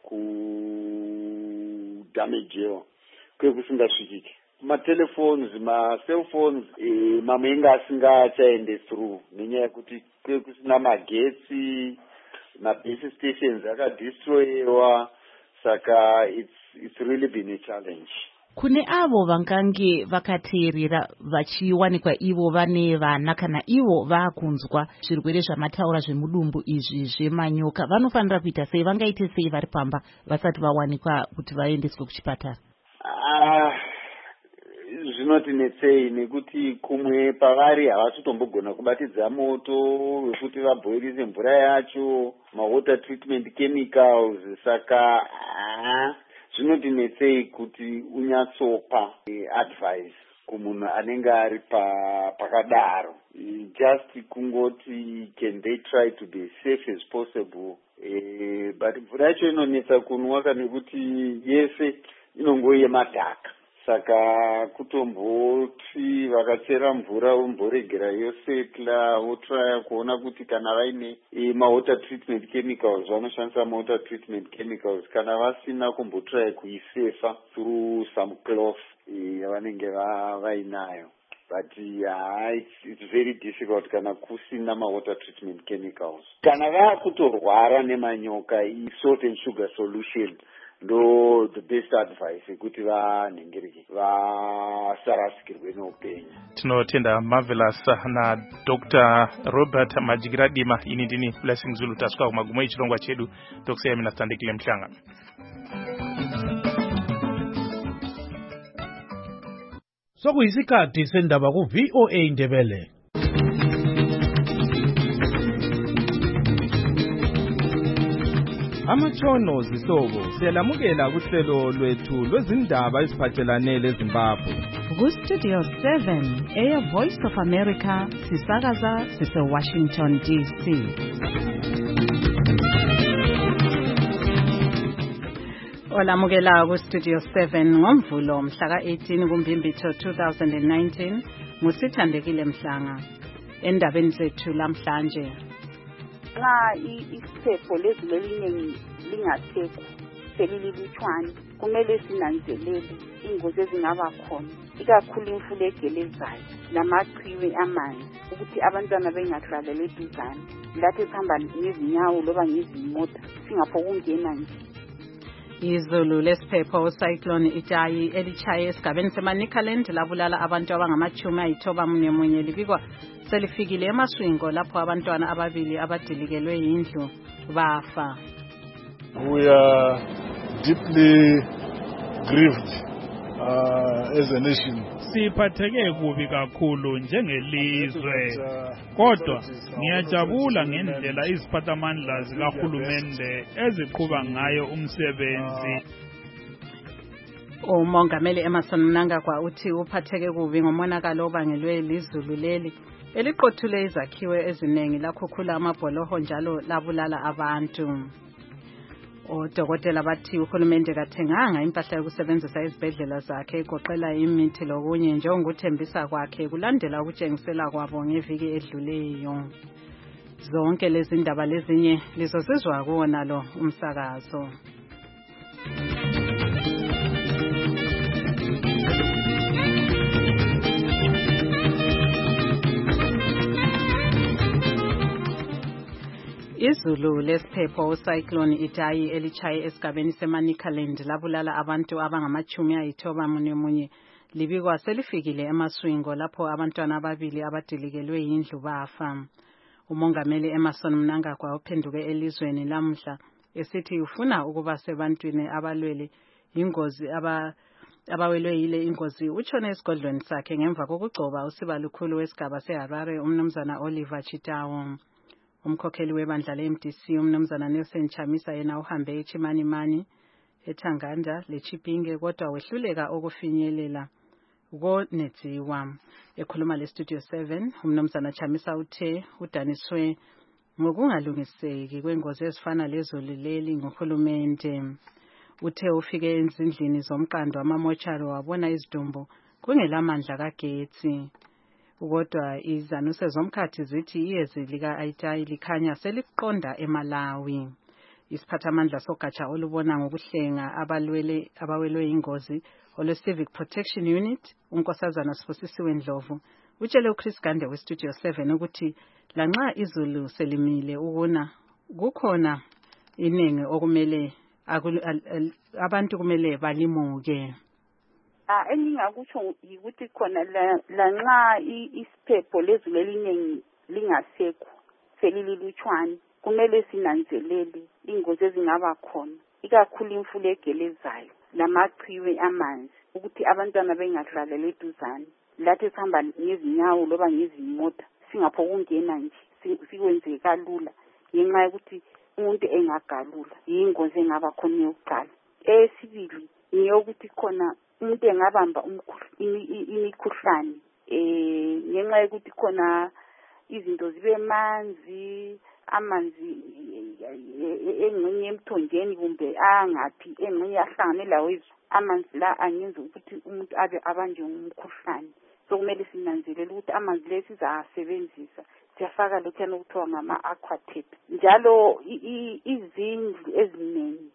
kudamagewa kwekusingasvikike. Matelephones, macellphones e, mamwe enga asingachaende through nenyaya yekuti kwekusina magetsi, mabase stations akadestroyewa, saka it's, it's really been a challenge. Kune avo vangange vakateerera vachiwanikwa ivo vane vana kana ivo vakunzwa zvirwere zvamataura zvemudumbu izvi zvemanyoka, vanofanira kuita sei, vangaite sei vari pamba vasati vawanikwa kuti vaendeswe kuchipatara? Ah, zvinotinetsei nekuti kumwe pavari havasitombogona kubatidza moto wekuti vabhoirise mvura yacho, mawater treatment chemicals, saka ah, zvinotinetsei kuti unyatsopa advice kumunhu anenge ari pakadaro. Just kungoti can they try to be safe as possible, eh, but mvura yacho inonetsa kunwa nekuti yese inongoyemadhaka, saka kutomboti vakachera mvura vomboregera yosetla votraya kuona kuti kana vaine mawater treatment chemicals vanoshandisa mawater treatment chemicals, kana vasina kumbotraya kuisefa through some cloth yavanenge vainayo. but yeah, it's, it's very difficult kana kusina ma-water treatment chemicals. Kana vakutorwara nemanyoka, i-salt and sugar solution ndo the best advice kuti vanhingirike vasarasikirwe neupenyu. Tinotenda Marvelous na Doctor Robert Majigiradima. Ini ndini Blessing Zulu, taswa kumagumo ichirongwa chedu tokusea mina standikile mhlanga. Sokuyisikhathi sendaba ku V O A Ndebele. Amatshono zihlobo siyalamukela kuhlelo lwethu lwezindaba eziphathelane leZimbabwe. Ku Studio seven, Air Voice of America, sisakaza sise Washington D C. Olamukela ku Studio seven ngomvulo mhla ka eighteen kuMbimbithi two thousand nineteen, ngusithandekile Mhlanga. Endabeni zethu lamhlanje, nxa isiphepho lezilelinye lingasekho selililutshwane, kumele sinanzelele ingozi ezingaba khona, ikakhulu imfula egelezayo lamachwe amanzi, ukuthi abantwana bengadlaleli eduzane, lathi sihamba ngezinyawo loba ngezimota singaphokungena nje. Izulu lesiphepho cyclone Itayi elichaye esigabeni seManicaland labulala abantu abangamachumi ayithoba munye munye, libikwa selifikile emaswingo lapho abantwana ababili abadilikelwe yindlu bafa. We are deeply grieved uh, as a nation. Siphatheke kubi kakhulu njengelizwe, kodwa ngiyajabula ngendlela iziphathamandla zikahulumende eziqhuba ngayo umsebenzi. Umongameli Emerson Mnangagwa uthi uphatheke kubi ngomonakalo obangelwe lizulu leli eliqothule izakhiwe eziningi lakhukhula amabholoho njalo labulala abantu. Odokotela bathi uhulumende kathenganga impahla yokusebenzisa izibhedlela zakhe egoqela imithi lokunye njengokuthembisa kwakhe kulandela ukutshengisela kwabo ngeviki edluleyo. Zonke lezi ndaba lezinye lizosizwa kuwona lo umsakazo. Izulu lesiphepho cyclone Itayi elichaye esigabeni seManicaland labulala abantu abangamachumi ayithoba munye munye, libikwa selifikile emaswingo lapho abantwana ababili abadilikelwe yindlu bafa. Umongameli Emerson Mnangagwa uphenduke elizweni lamhla esithi ufuna ukuba sebantwini abalwele ingozi aba abawelwe yile ingozi utshone esigodlweni sakhe ngemva kokugcoba usiba lukhulu wesigaba seHarare umnumzana Oliver Chitawo. Umkhokheli webandla le-M D C umnumzana Nelson Chamisa yena uhambe eChimanimani, eThanganda leChipinge kodwa wehluleka ukufinyelela konedziwa. Ekhuluma le-Studio seven, umnumzana Chamisa uthe udaniswe ngokungalungiseki kwengozi ezifana lezulu leli ngohulumende. Uthe ufike ezindlini zomqando amamochari wabona izidumbu kungelamandla kagetsi. Kodwa izanuse zomkhathi zithi iyezi lika Itayi likhanya seliqonda eMalawi. Isiphathamandla sogatsha olubona ngokuhlenga abalwele abawelwe ingozi ole Civic Protection Unit unkosazana Sifosisiwe Ndlovu utshele uChris Gande weStudio seven ukuthi lanxa izulu selimile ukuna kukhona iningi okumele abantu kumele balimuke. Ah engingakusho ukuthi khona lanxa isiphepho lezilelinye lingasekho selililutshwane, kumele sinanzelele ingozi ezingaba khona, ikakhulu imfula egelezayo lamachwe amanzi, ukuthi abantwana bengadlaleli eduzane, lathi sihamba ngezinyawo loba ngezimota singaphokungena nje sikwenze kalula ngenxa yokuthi umuntu engagalula yingozi engaba khona yokuqala. Esibili ngiyokuthi khona umuntu engabamba imikhuhlane eh ngenxa yokuthi khona izinto zibe manzi, amanzi engxenye emthonjeni kumbe angaphi engxenye ahlangane lawo amanzi la angenza ukuthi umuntu abe abanje umkhuhlane. So kumele sinanzelele ukuthi amanzi lesi sizasebenzisa siyafaka lokhana okuthiwa ngama aquatabs. Njalo izindlu eziningi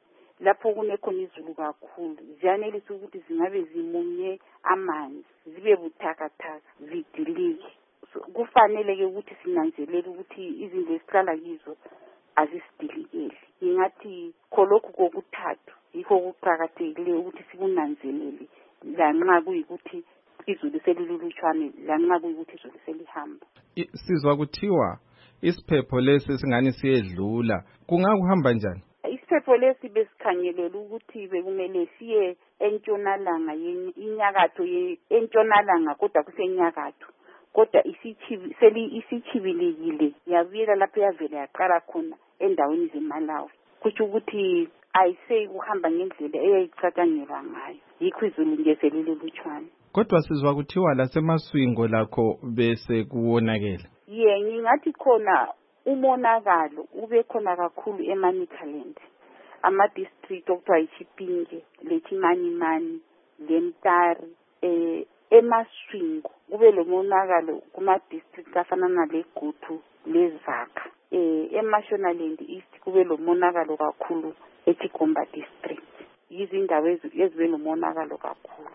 lapho kunekhona izulu kakhulu ziyanelisa ukuthi zingabe zimunye amanzi zibe buthakathaka zidilike. So, kufanele-ke ukuthi sinanzelele ukuthi izindlu esihlala kizo azisidilikeli. Ngingathi kholokhu kokuthathu yikho kuqakathekileyo ukuthi sikunanzelele lanxa kuyikuthi izulu selilulutshwane lanxa kuyikuthi izulu selihamba. Sizwa kuthiwa isiphepho lesi singani siyedlula, kungakuhamba njani? Isiphepho lesi besikhangelela ukuthi bekumele siye entshonalanga inyakatho entshonalanga kodwa kusenyakatho kodwa isichibi seli isichibilikile yavela lapho yavela yaqala khona endaweni zeMalawi kuthi ukuthi ayise kuhamba ngendlela eyayicatshangela ngayo yikho izulu nje selilulutshwane. Kodwa sizwa kuthiwa lasemaswingo lakho bese kuwonakela. Ye ngingathi khona umonakalo ube khona kakhulu eManicaland ama district okuthiwa iChipinge leChimanimani leMtari eh emaswingo kube lomonakalo kuma district afana naleGutu leZakha eh eMashonaland East kube lomonakalo kakhulu eChigomba district izindawo ezibe lomonakalo kakhulu.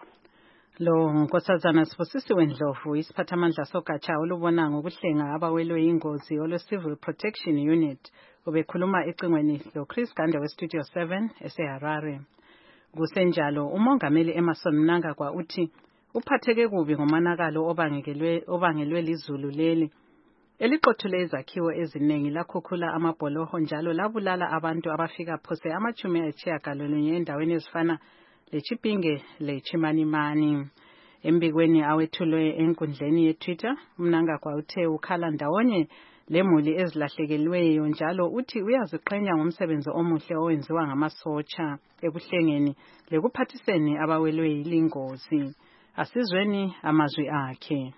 Lo nkosazana Sibusisiwe Ndlovu isiphathamandla sogatsha olubona ngokuhlenga abawelwe ingozi olo Civil Protection Unit obekhuluma ecingweni lo Chris Gande we Studio seven eseHarare. Kusenjalo umongameli Emerson Mnangagwa uthi uphatheke kubi ngomanakalo obangelwe obangelwe lizulu leli eliqothule izakhiwo eziningi lakhukhula amabholoho njalo labulala abantu abafika phose amachumi ayishiyagalolunye endaweni ezifana leChipinge leChimanimani. Embikweni awethulwe enkundleni yeTwitter Mnangagwa uthe ukhala ndawonye lemuli ezilahlekelweyo njalo uthi uyaziqhenya ngomsebenzi omuhle owenziwa ngamasotsha ekuhlengeni lekuphathiseni abawelwe yilingozi. Asizweni amazwi akhe.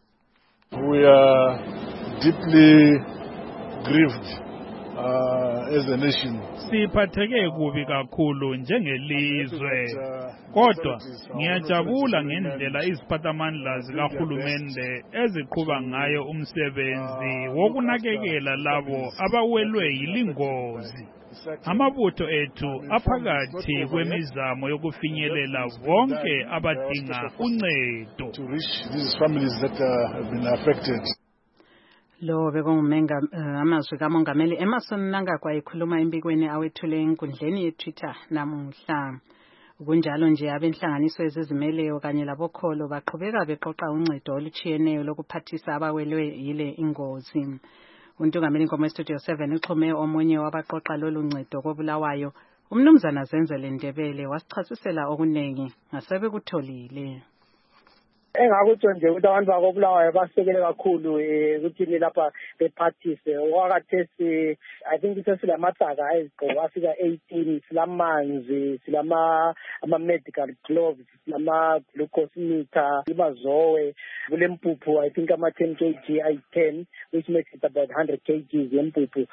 We are deeply grieved uh, as a nation. Siphatheke kubi kakhulu njengelizwe kodwa ngiyajabula ngendlela iziphathamandla zikahulumende eziqhuba ngayo umsebenzi wokunakekela labo abawelwe yilingozi. Amabutho ethu aphakathi kwemizamo yokufinyelela bonke abadinga uncedo. To reach these families that uh, have been affected. Lo bekungumenga amazwi kamongameli Emerson Mnangagwa ekhuluma embikweni awethule enkundleni yeTwitter namuhla. Kunjalo nje abenhlanganiso ezizimeleyo kanye labokholo baqhubeka beqoqa uncedo oluchiyeneyo lokuphathisa abawelwe yile ingozi. Untungameli Nkomo Studio seven uxhume omunye wabaqoqa lolu ncedo kobulawayo umnumzana Zenzele Ndebele wasichasisela okunengi ngasebe kutholile. Engakutsho nje ukuthi abantu bakobulawayo basekele kakhulu ukuthi lapha bephathise wakhathesi I think sesilamathaga ezigqoko afika eighteen silamanzi silama ama medical gloves silama glucose meter ibazowe kulempuphu I think ama ten kilograms ay ten which makes it about one hundred kilograms yempuphu.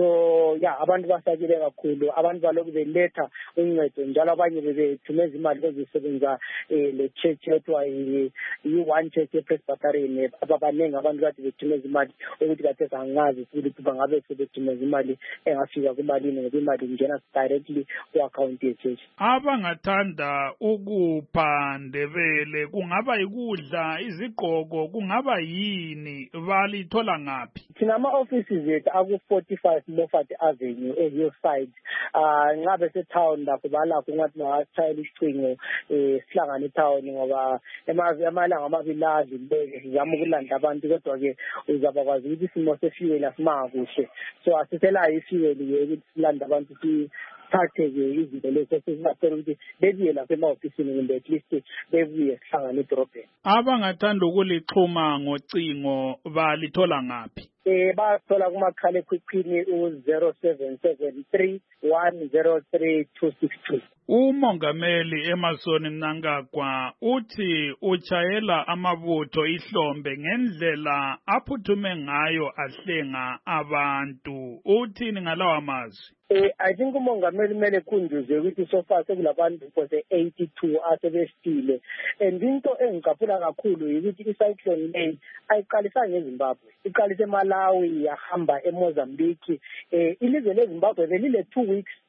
So yeah abantu basakile kakhulu abantu baloku beletha uncedo njalo abanye bebethumeza imali ezisebenza le church yetwa i-one church ePresbyterian ababanengi abantu kade bethumeza imali ukuthi kade sangazi ukuthi bangabe sebethumeza imali engafika kumalini ngoba imali ingena directly ku-account ye-church. Abangathanda ukupha Ndebele kungaba yikudla izigqoko kungaba yini balithola ngaphi? Thina ama-offices ethu aku-forty-five Moffat Avenue e-Hillside uh, ngabe setown lapho balakho ngathi bangashayela isicingo eh sihlangana etown ngoba amalanga amabili adlulile sizama ukulanda abantu kodwa-ke uzabakwazi ukuthi isimo sefuel asimangakuhle so asiselayo ifuel-ke ukuthi silanda abantu sithathe-ke izinto lezo sesibacela ukuthi bebuye lapha ema-ofisini kumbe at least bebuye sihlangane edorobheni. Abangathanda ukulixhuma ngocingo balithola ngaphi? Eh bathola kumakhala ekhukhwini u-zero seven seven three one zero three two six two. Umongameli Emerson Mnangagwa uthi uchayela amabutho ihlombe ngendlela aphuthume ngayo ahlenga abantu. Uthini ngalawa amazwi? Eh I think umongameli mele kunduze ukuthi so far sekulabantu phose eighty-two asebesile and into engicaphula kakhulu ukuthi icyclone le ayiqalisa ngeZimbabwe iqalise eMalawi yahamba eMozambique eh ilizwe leZimbabwe belile two weeks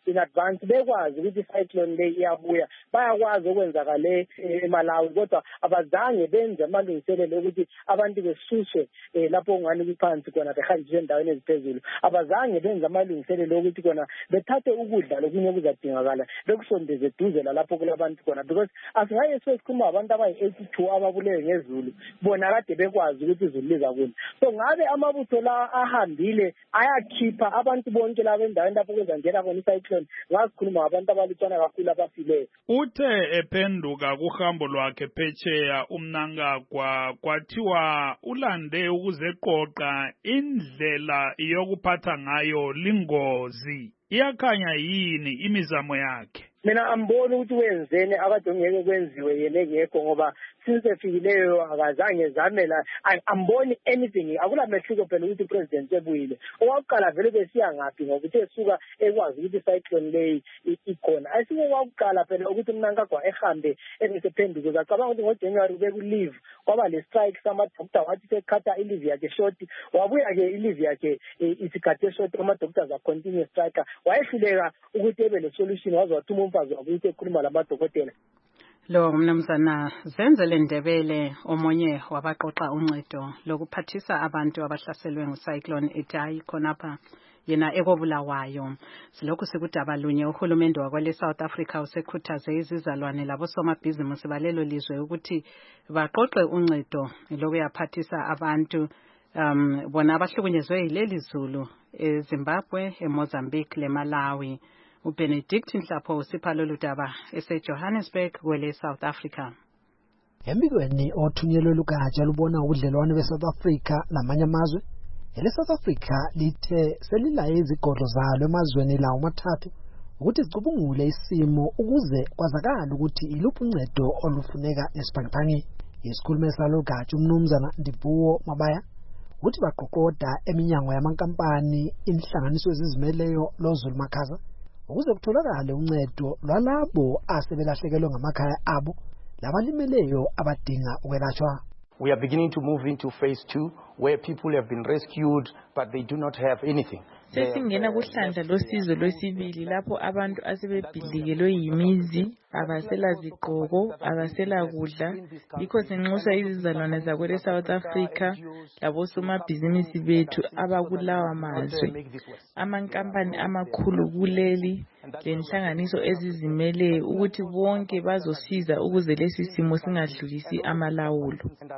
in advance bekwazi ukuthi icyclone le iyabuya bayakwazi okwenzakale eMalawi kodwa abazange benze amalungiselelo ukuthi abantu besuswe lapho ngani kuphansi kona behanjiswe endaweni eziphezulu abazange benze amalungiselelo ukuthi kona bethathe ukudla lokunye okuzadingakala bekusondeze eduze lapho kulabantu kona because asingaye sesikhuluma abantu abayi-eighty-two ababulewe ngezulu bona kade bekwazi ukuthi izulu lizakuna so ngabe amabutho la ahambile ayakhipha abantu bonke laba endaweni lapho kwenzangena khona icyclone ngasikhuluma abantu abalutshwana kakhulu abafileyo. Uthe ephenduka kuhambo lwakhe phetsheya uMnangagwa kwathiwa ulande ukuzeqoqa indlela yokuphatha ngayo lingozi. Iyakhanya yini imizamo yakhe? Mina amboni ukuthi wenzene akade ngeke kwenziwe yena engekho ngoba since efikileyo akazange zamela amboni anything akula mehluko phela ukuthi president ebuyile owakuqala vele besiya ngaphi ngoba uthe suka ekwazi ukuthi icyclone leyi ikhona ayisike owakuqala phela ukuthi Mnangagwa ehambe ebesephenduka zacabanga ukuthi ngoJanuary bekuleave kwaba le strike sama-doctor wathi sekhatha i-leave yakhe short wabuya-ke i-leave yakhe isikhathe short ama-doctors a-continue strike wayehluleka ukuthi ebe le-solution waze wathuma umfazi wabuye ekhuluma lamadokotela. Lo mnumzana Zenzele Ndebele omunye wabaqoqa uncedo lokuphathisa abantu abahlaselwe ngucyclone Idai khonapha yena ekobulawayo. Silokhu sikudaba lunye uhulumende wakwele South Africa usekhuthaze izizalwane labo somabhizimusi balelo lizwe ukuthi baqoqe uncedo lokuyaphathisa abantu um bona abahlukunyezwe yileli zulu eZimbabwe, eMozambique leMalawi. uBenedict Nhlapho usipha lolu daba eseJohannesburg kwele South Africa. Embikweni othunyelwe lugatsha lubona ubudlelwane beSouth Africa namanye amazwe, ele South Africa lithe selilaye izigodlo zalo emazweni lawo mathathu ukuthi sicubungule isimo ukuze kwazakala ukuthi iluphi uncedo olufuneka nesibhangiphangi. Isikhulumi salo gatsha umnumzana Ndibuwo Mabaya uthi baqoqoda eminyango yamankampani inhlanganiso ezizimeleyo loZulu Makhaza ukuze kutholakale uncedo lwalabo asebelahlekelwe ngamakhaya abo labalimeleyo abadinga ukwelashwa. We are beginning to move into phase two where people have been rescued but they do not have anything. Sesingena kuhlandla losizo lwesibili lapho abantu asebebhilikelwe yimizi abasela ziqoko abasela kudla yikho sinxusa izizalwane zakwele South Africa labo somabhizinisi bethu abakulawa mazwe amankampani amakhulu kuleli lenhlanganiso ezizimele ukuthi bonke bazosiza ukuze lesi simo singadlulisi amalawulo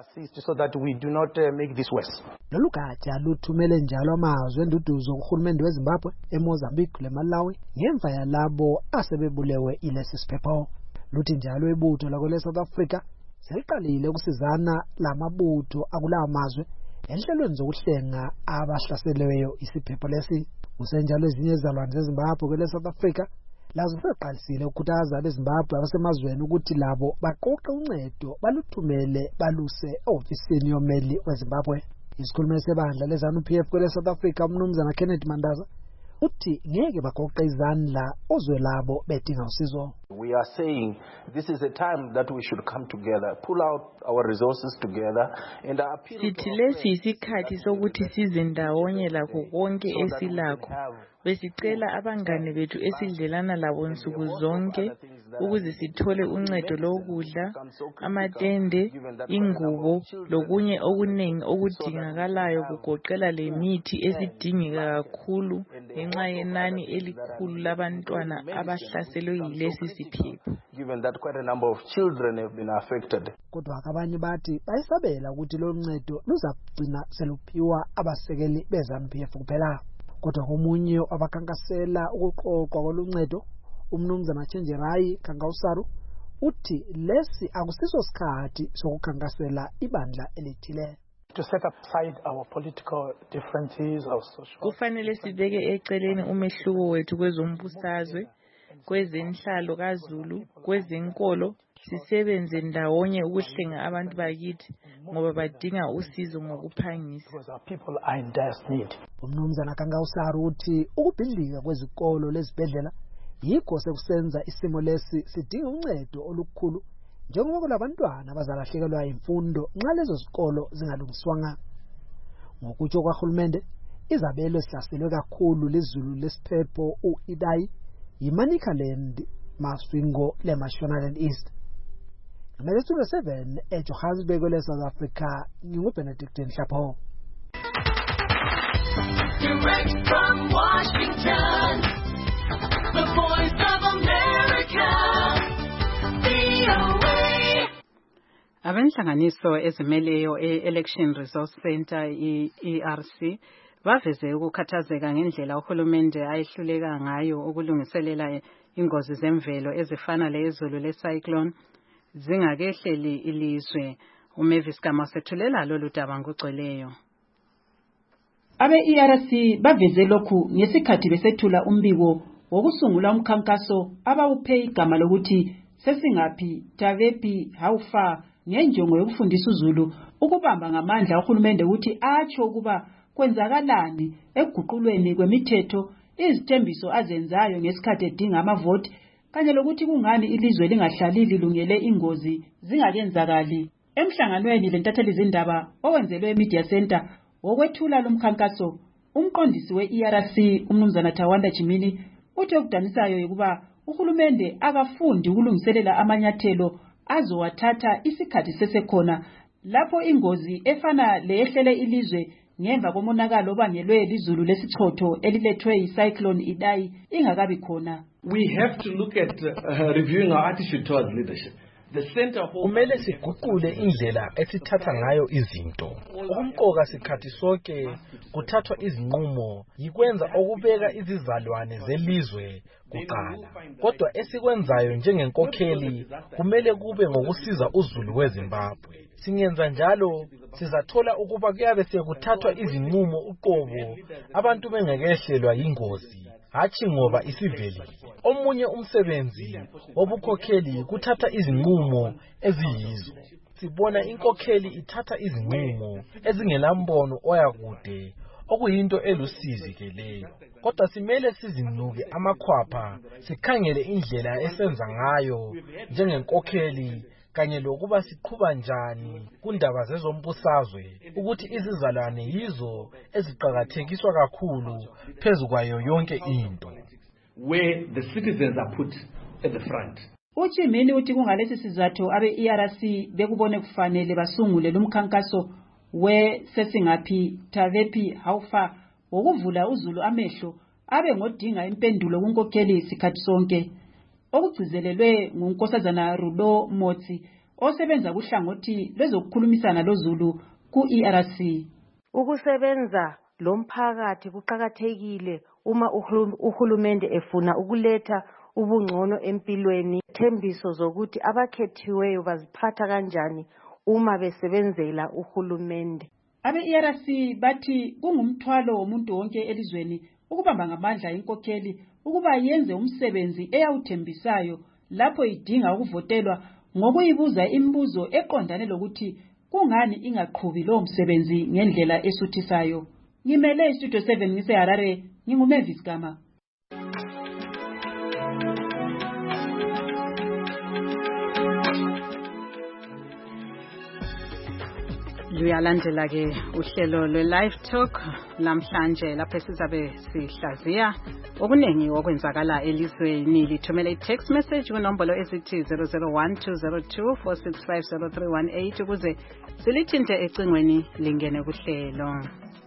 so that we do not uh, make this worse. Lolu gatsha luthumele njalo amazwe enduduzo kuhulumende weZimbabwe, eMozambique leMalawi ngemva yalabo asebebulewe ilesi siphepho. Luthi njalo ibutho lakwele South Africa seliqalile ukusizana lamabutho akulawa mazwe enhlelweni zokuhlenga abahlaselweyo isiphepho lesi. Kusenjalo ezinye izalwane zeZimbabwe kwele South Africa lazo seqalisile ukukhuthaza abeZimbabwe abasemazweni ukuthi labo baqoqe uncedo baluthumele baluse ofisini yomeli weZimbabwe. Isikhulumi sebandla leZANU-P F kwele South Africa umnumzana Kenneth Mandaza uthi ngeke baqoqe izandla ozwe labo bedinga usizo. We are saying this is a time that we should come together, pull out our resources together and appeal. Sithi lesi isikhathi sokuthi size ndawonye lakho konke esilakho. Besicela abangane bethu esidlelana labo nsuku zonke ukuze sithole uncedo lokudla, amatende, ingubo lokunye okuningi okudingakalayo kugoqela lemithi esidingeka kakhulu ngenxa yenani elikhulu labantwana abahlaselwe yilesi siphepho. Given that quite a number of children have been affected. Kodwa abanye bathi bayisabela ukuthi lo ncedo luzagcina seluphiwa abasekeli beZANU-P F kuphela. Kodwa komunye abakhankasela ukuqoqwa koluncedo umnumzana Chenjerai Kangausaru uthi lesi akusiso sikhathi sokukhankasela ibandla elithile. To set aside our political differences, our social. Kufanele sibeke eceleni umehluko wethu kwezombusazwe, kwezenhlalo kaZulu, kwezenkolo, sisebenze ndawonye ukuhlenga abantu bakithi ngoba badinga usizo ngokuphangisa. Because our people are in dire need. Umnumzana Kangausaru uthi ukubhidlika kwezikolo lezibhedlela yikho sekusenza isimo lesi sidinga uncedo olukhulu njengoba kulabantwana abazalahlekelwa imfundo nxa lezo zikolo zingalungiswanga. Ngokutsho kwahulumende izabelo sihlaselwe kakhulu lezulu lesiphepho uIdai yiManicaland Maswingo leMashonaland East. Ngimele Studio seven eJohannesburg le South Africa nginguBenedict Nhlapho. Direct from Washington, the Voice of America, V O A. Abenhlanganiso ezimeleyo e-Election Resource Center E R C baveze ukukhathazeka ngendlela uhulumende ayehluleka ngayo ukulungiselela ingozi zemvelo ezifana lezulu lecyclone zingakehleli ilizwe. uMavis Gama sethulela lolu daba ngogcweleyo. Abe-E R C baveze lokhu ngesikhathi besethula umbiko wokusungula umkhankaso abawuphe igama lokuthi sesingaphi Tavepi how far ngenjongo yokufundisa uZulu ukubamba ngamandla uhulumende ukuthi atsho ukuba kwenzakalani ekuguqulweni kwemithetho izithembiso azenzayo ngesikhathi edinga amavoti kanye lokuthi kungani ilizwe lingahlali lilungele ingozi zingakenzakali. Emhlanganweni lentatheli zindaba owenzelwe eMedia Center wokwethula lomkhankaso umqondisi we-E R C umnumzana Thawanda Jimini uthi okudanisayo ukuba uhulumende akafundi ukulungiselela amanyathelo azowathatha isikhathi sesekhona lapho ingozi efana leyehlele ilizwe ngemva komonakalo obangelwe lizulu lesichotho elilethwe yicyclone Idai ingakabi khona. We have to look at uh, reviewing our attitude towards leadership. Kumele siguqule indlela esithatha ngayo izinto. Okumqoka sikhathi sonke kuthathwa izinqumo yikwenza okubeka izizalwane zelizwe kuqala. Kodwa esikwenzayo njengenkokheli kumele kube ngokusiza uZulu weZimbabwe. Singenza njalo sizathola ukuba kuyabe sekuthathwa izinqumo uqobo abantu bengekehlelwa yingozi. Hachi ngoba isivelile. Omunye umsebenzi wobukhokheli kuthatha izinqumo eziyizo. Sibona inkokheli ithatha izinqumo ezingelambono oyakude okuyinto elusizi ke leyo. Kodwa simele sizinuke amakhwapha sikhangele indlela esenza ngayo njengenkokheli kanye lokuba siqhuba njani kundaba zezombusazwe ukuthi izizalwane yizo eziqhakathekiswa kakhulu phezukwayo yonke into where the citizens are put at the front. Uchimini uthi kungalesi sizathu abe-E R C bekubone kufanele basungule lumkhankaso we sesingaphi Tavepi how far wokuvula uZulu amehlo abe ngodinga impendulo kunkokheli isikhathi sonke. Okugcizelelwe ngunkosazana Rudo Motsi osebenza kuhlangothi lwezokukhulumisana loZulu ku-E R C. Ukusebenza lomphakathi kuqhakathekile uma uhulumende efuna ukuletha ubungcono empilweni. Thembiso zokuthi abakhethiweyo baziphatha kanjani uma besebenzela uhulumende. Abe-E R C bathi kungumthwalo womuntu wonke elizweni ukubamba ngamandla inkokheli ukuba yenze umsebenzi eyawuthembisayo lapho idinga ukuvotelwa ngokuyibuza imibuzo eqondane lokuthi kungani ingaqhubi lo msebenzi ngendlela esuthisayo. Ngimele iStudio seven ngiseHarare nginguMavis Gama. Luyalandela ke uhlelo lwe-Live Talk lamhlanje lapho sizabe sihlaziya okuningi okwenzakala elizweni. Lithumela i-text message kunombolo ezithi zero zero one two zero two four six five zero three one eight ukuze silithinte ecingweni lingene kuhlelo.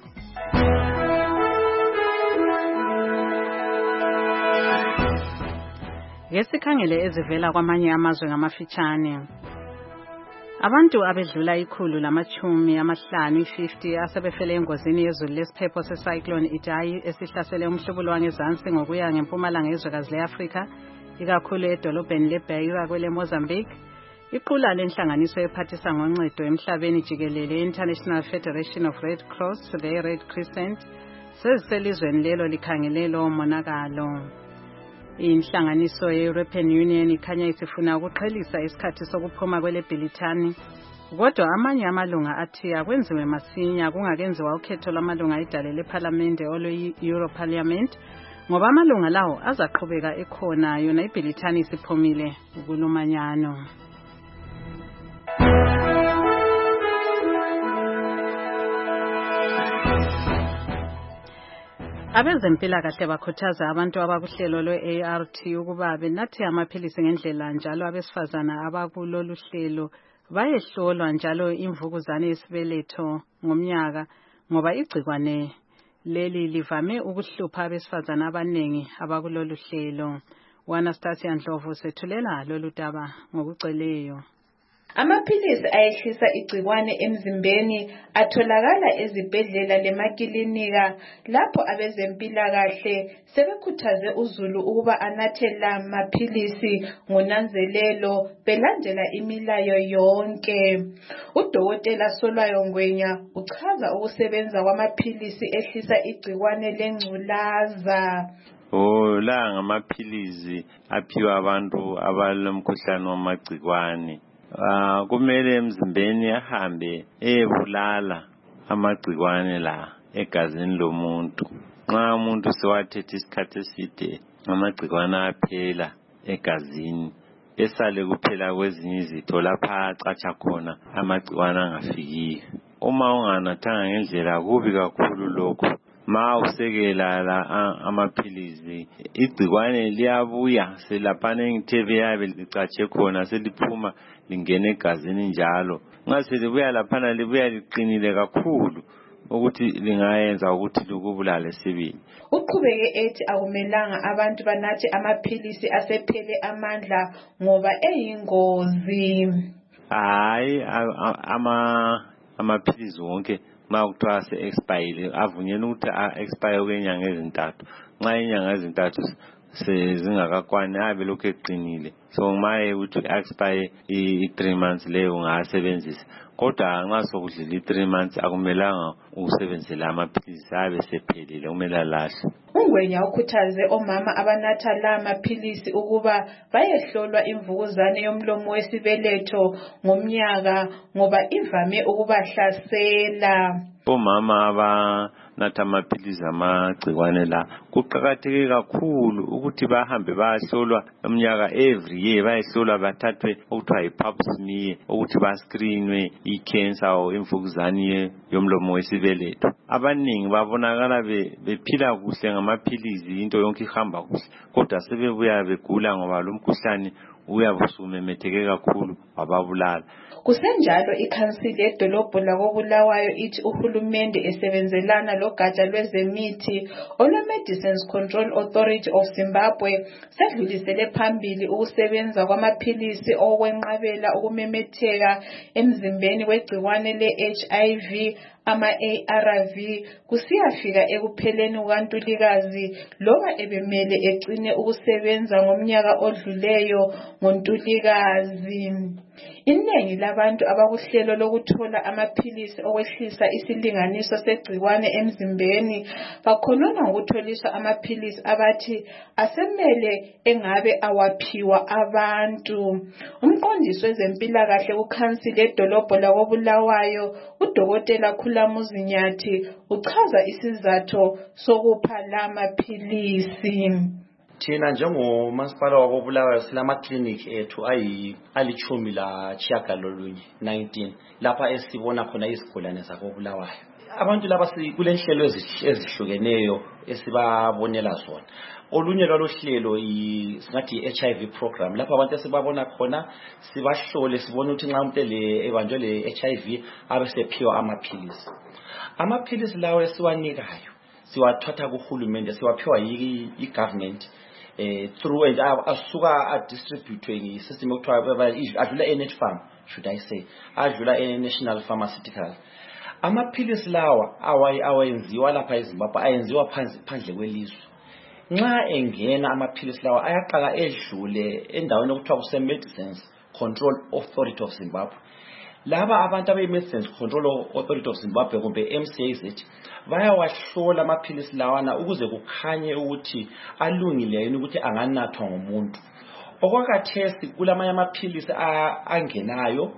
Ngesikhangele ezivela kwamanye amazwe ngamafitshane. Abantu abedlula ikhulu lamachumi amahlanu fifty asebefele engozini yezulu lesiphepho secyclone Idai esihlasele umhlubulo wangezansi ngokuya ngempumalanga yezwekazi leAfrika ikakhulu edolobheni leBeira kwele Mozambique. Iqula lenhlanganiso ephathisa ngoncedo emhlabeni jikelele International Federation of Red Cross the Red Crescent seziselizweni lelo likhangele lo monakalo. Inhlanganiso ye-European Union ikhanya isifuna ukuqhelisa isikhathi sokuphuma kwele Bhilithani. Kodwa amanye amalunga athi akwenziwe masinya kungakenziwa ukhetho lamalunga edale leParliament olwe-Euro Parliament ngoba amalunga lawo azaqhubeka ekhona yona iBhilithani isiphumile ukulumanyano. Abezempilakahle bakhuthaza abantu abakuhlelo lwe-A R T ukuba benathe amaphilisi ngendlela njalo abesifazana abakulolu hlelo bayehlolwa njalo imvukuzane yesibeletho ngomnyaka ngoba igcikwane leli livame ukuhlupha abesifazana abanengi abakulolu hlelo. Anastasia Ndlovu sethulela lolu daba ngokugcweleyo. Amaphilisi ayehlisa igcikwane emzimbeni atholakala ezibhedlela lemakilinika lapho abezempilakahle sebekhuthaze uzulu ukuba anathe la maphilisi ngonanzelelo belandela imilayo yonke. Udokotela Solwayo Ngwenya uchaza ukusebenza kwamaphilisi ehlisa igcikwane lengculaza. Oh, la ngamaphilisi aphiwa abantu abalomkhuhlane wamagcikwane. Ah, kumele emzimbeni ahambe ebulala amagcikwane la egazini lomuntu. Nxa umuntu sewathethe isikhathi eside amagcikwane aphela egazini esale kuphela kwezinye izitho lapha acatsha khona amagcikwane angafiki. Uma unganathanga ngendlela kubi kakhulu lokho. Ma usekela la amaphilisi igcikwane liyabuya selaphana ngithebe yabe licatshe khona seliphuma lingene egazini njalo. Nxa selibuya laphana libuya liqinile kakhulu ukuthi lingayenza ukuthi likubulale sibili. Uqhubeke ethi akumelanga abantu banathe amaphilisi asephele amandla ngoba eyingozi. Hayi ama amaphilisi wonke ma kuthiwa se-expire avunyelwe ukuthi a-expire kwenyanga ezintathu. Nxa inyanga ezintathu sezingakakwani abe lokhu eqinile. So maye ukuthi expire i-three months leyo ungasebenzisa. Kodwa nxa sokudlula i-three months akumelanga usebenzele amaphilisi abe sephelile kumele alahle. Ungwenya ukhuthaze omama abanatha la maphilisi ukuba bayehlolwa imvukuzane yomlomo wesibeletho ngomnyaka ngoba ivame ukubahlasela. Omama abanatha amaphilisi amagcikwane la kuqakatheke kakhulu ukuthi bahambe bayahlolwa umnyaka every year, bayahlolwa bathathwe okuthiwa yi-pap smear ukuthi bascreenwe i-cancer or imvukuzane yomlomo wesibeletho. Abaningi babonakala bephila kuhle ngamaphilisi into yonke ihamba kuhle kodwa sebebuya begula ngoba lo mkhuhlane uyabusumemetheke kakhulu wababulala. Kusenjalo ikhansili edolobho lakoBulawayo ithi uhulumende esebenzelana logatsha lwezemithi olwe-Medicines Control Authority of Zimbabwe sedlulisele phambili ukusebenza kwamaphilisi okwenqabela ukumemetheka emzimbeni wegcikwane le-H I V ama-A R V kusiyafika ekupheleni kukaNtulikazi loba ebemele ecine ukusebenza ngomnyaka odluleyo ngoNtulikazi. Inengi labantu abakuhlelo lokuthola amaphilisi okwehlisa isilinganiso segcikwane emzimbeni bakhonona ngokutholiswa amaphilisi abathi asemele engabe awaphiwa abantu. Umqondisi wezempilakahle kukhansili edolobho lakoBulawayo uDokotela Khulamuzi Nyathi uchaza isizathu sokupha la maphilisi. Thina njengomasipala wakoBulawayo silamaklinikhi ethu ayi alichumi la chiyagalolunye nineteen lapha esibona khona izigulane zakoBulawayo. Abantu laba kulenhlelo ezihlukeneyo esibabonela zona. Olunye lwalohlelo singathi i-H I V program lapha abantu esibabona khona sibahlole sibone ukuthi nxa umuntu le ebanjwe le H I V abesephiwa amaphilisi. Amaphilisi lawo esiwanikayo siwathatha kuhulumende siwaphiwa yi-government eh through and asuka a distributwe ngisystem okuthiwa adlula e-Netfarm should I say adlula e-National Pharmaceutical. Amaphilisi lawa awayenziwa lapha eZimbabwe ayenziwa phandle kwelizwe. Nxa engena amaphilisi lawa ayaqala edlule endaweni okuthiwa kuse-Medicines Control Authority of Zimbabwe. Laba abantu abe-Medicines Control Authority of Zimbabwe kumbe M C A Z bayawahlola amaphilisi lawana ukuze kukhanye ukuthi alungile yini ukuthi anganathwa ngumuntu. Okwakhathesi kulamanye amaphilisi angenayo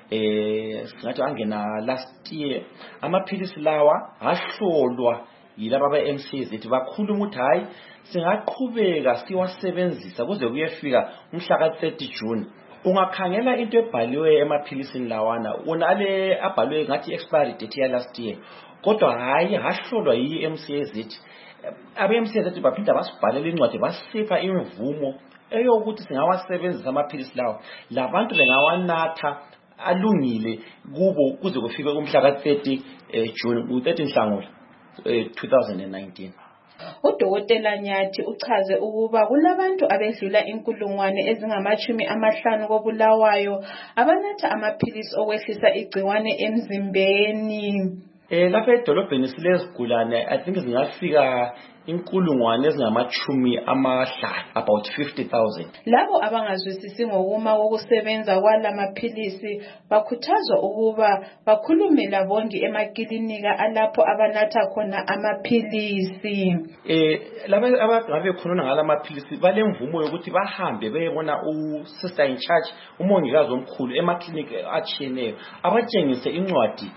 eh singathi angena last year amaphilisi lawa ahlolwa yilaba be-M C A Z bakhuluma ukuthi hayi singaqhubeka siwasebenzisa kuze kuyefika umhla ka thirty June. Ungakhangela into ebhaliwe emaphilisini lawana unale abhalwe ngathi expiry date ya last year kodwa hayi hahlolwa yi-M C A Z abe-M C Z baphinda basibhalela incwadi basipha imvumo eyokuthi singawasebenzisa amaphilisi lawo labantu bengawanatha alungile kubo kuze kufike kumhla ka thirty June u-thirty Nhlangula two thousand nineteen. Udokotela Nyathi uchaze ukuba kulabantu abedlula inkulungwane ezingamachumi amahlanu koBulawayo abanatha amaphilisi okwehlisa igciwane emzimbeni. Eh lapha edolobheni silezigulane I think zingafika inkulungwane ezingamachumi amahlanu about fifty thousand. Labo abangazwisisi ngokuma kokusebenza kwalamaphilisi bakhuthazwa ukuba bakhulume labongi emakilinika alapho abanatha khona amaphilisi. Eh laba abangabe khona ngalamaphilisi balemvumo yokuthi bahambe beyebona u sister in charge umongikazi omkhulu emaklinika atshiyeneyo abatshengise incwadi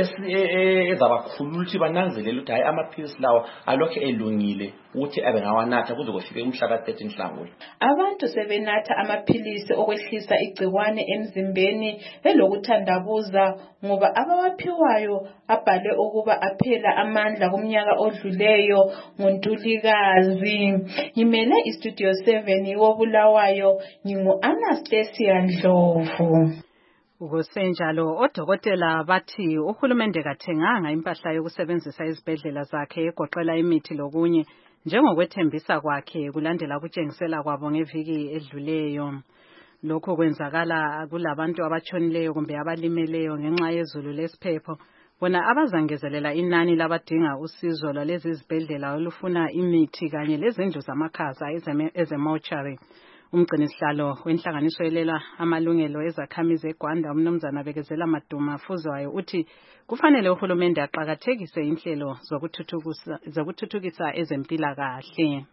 ezabakhulula ukuthi bananzelele ukuthi hayi amaphilisi lawo alokho elungile ukuthi abe ngawanatha kuze kufike umhla ka thirty Nhlangula. Abantu sebenatha amaphilisi okwehlisa igciwane emzimbeni belokuthandabuza ngoba abawaphiwayo abhale ukuba aphela amandla kumnyaka odluleyo ngoNtulikazi. Ngimele iStudio seven woBulawayo ngingu Anastasia Ndlovu. Ukusenjalo odokotela bathi uhulumende kathenganga impahla yokusebenzisa izibhedlela zakhe egoqela imithi lokunye njengokwethembisa kwakhe kulandela ukutshengisela kwabo ngeviki edluleyo. Lokho kwenzakala kulabantu abatshonileyo kumbe abalimeleyo ngenxa yezulu lesiphepho bona abazangezelela inani labadinga usizo lwalezi izibhedlela olufuna imithi kanye lezindlu zamakhaza ezemortuary. Umgcinisihlalo wenhlanganiso elela amalungelo ezakhamizi eGwanda umnumzana Bekezela Maduma Fuzwayo uthi kufanele uhulumende aqhakathekise inhlelo zokuthuthukisa zokuthuthukisa ezempilakahle.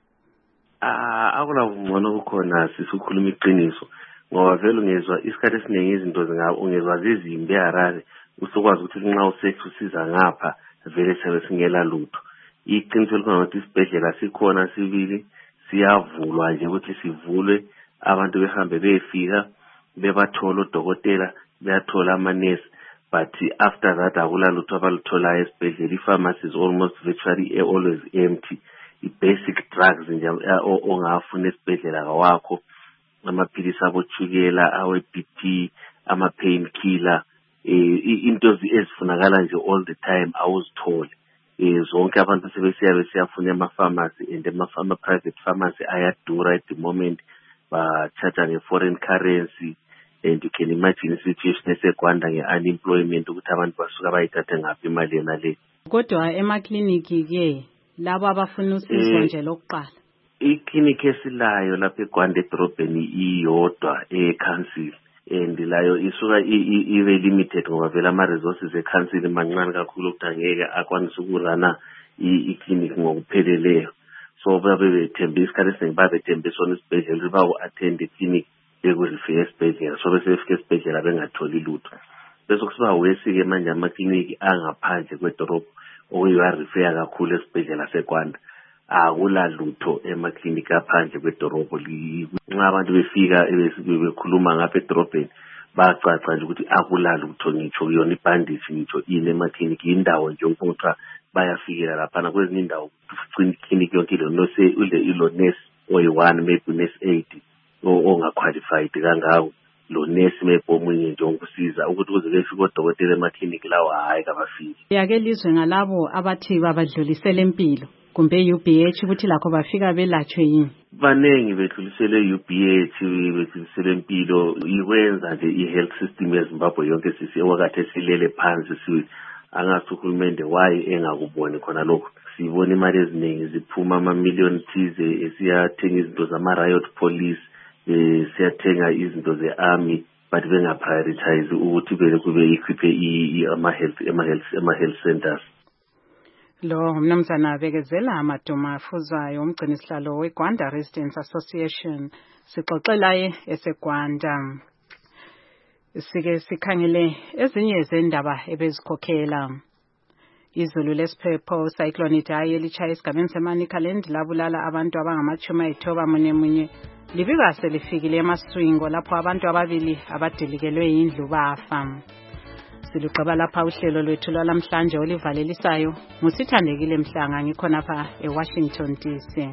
Ah akunabungcono kukhona sisukhuluma iqiniso ngoba vele ungezwa isikhathi esiningi izinto zingaba ungezwa zizimbi eHarare usukwazi ukuthi nxa usex usiza ngapha vele sebe singela lutho. Iqiniso likhona ukuthi isibhedlela sikhona sibili siyavulwa nje ukuthi sivulwe abantu behambe befika bebathola odokotela beyathola amanesi but after that akulalutho abaluthola esibhedlela. Ipharmacy is almost virtually always empty. I-basic drugs nje ongafuna esibhedlela kwakho amaphilisi abochukela awe-B P ama-pain killer into ezifunakala nje all the time awuzithole. Zonke abantu sebesiya besiyafuna ama-pharmacy and ama-private pharmacy ayadura at the moment ba-charge nge-foreign currency and you can imagine i-situation eseGwanda nge-unemployment ukuthi abantu basuka bayithathe ngaphi imali yena le. Kodwa emakliniki ke labo abafuna usizo nje lokuqala ikliniki esilayo lapha eGwanda edrobheni iyodwa e-council and layo isuka ibe limited ngoba vele ama-resources e-council mancane kakhulu ukuthi angeke akwanise ukurana i-clinic ngokupheleleyo. So babe bethembe isikhathi esiningi babethembe sona isibhedlela baku-attend i-clinic bekurifika esibhedlela so bese befika esibhedlela bengatholi lutho. Bese kusiba wesi-ke manje amakliniki angaphandle kwedorobho okuyiwarifeya kakhulu esibhedlela seGwanda akula lutho emakliniki aphandle kwedorobho. Nxa abantu befika bekhuluma ngapha edorobheni bacaca nje ukuthi akula lutho ngitsho kuyona ibhanditshi ngitsho ini emakliniki indawo nje ukuthi bayafikela laphana kwezinye indawo ikliniki yonke ilo nurse oyi-one maybe nurse eight ongaqualified kangako lo nurse maybe omunye nje ukusiza ukuthi kuze befike odokotela emakliniki lawo hayi kabafiki. Yake lizwe ngalabo abathi babadlulisela impilo kumbe U B H ukuthi lakho bafika belatshwe yini? Banengi bedlulisele U B H bedlulisele impilo ikwenza nje i-health system yeZimbabwe yonke sisi wakathe silele phansi siwe angasi uhulumende wayi engakuboni khona lokho. Sibona imali eziningi ziphuma ama-million thize esiyathenga izinto zama-riot police siyathenga izinto ze-army but benga-prioritize ukuthi vele kube equipe ama-health centers. Lo umnumzana Bekezela Maduma Fuzwayo umgcinisihlalo weGwanda Residents Association sixoxelaye eseGwanda. Sike sikhangele ezinye zendaba ebezikhokhela. Izulu lesiphepho cyclone Idai elitshaya esigabeni seManicaland labulala abantu abangamachumi ayithoba munye munye libika selifikile eMaswingo lapho abantu ababili abadilikelwe yindlu bafa. Siluqaba lapha uhlelo lwethu lwalamhlanje olivalelisayo. Musithandekile Mhlanga ngikhonapha eWashington D C.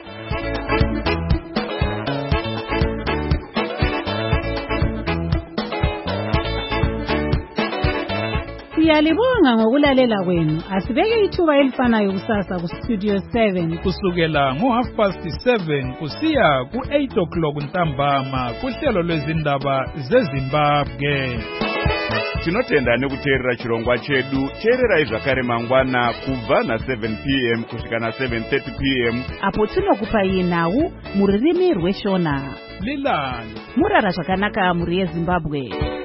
Siyalibonga ngokulalela kwenu. Asibeke ithuba elifanayo kusasa ku Studio seven kusukela ngo half past seven kusiya ku eight o'clock ntambama kuhlelo lwezindaba zeZimbabwe. Tinotenda nekuteerera chirongwa chedu cherera izvakare mangwana kubva na seven p m kusvika na seven thirty p m apo tinokupai nhau muririmi rweshona Lilani murara zvakanaka muri yeZimbabwe.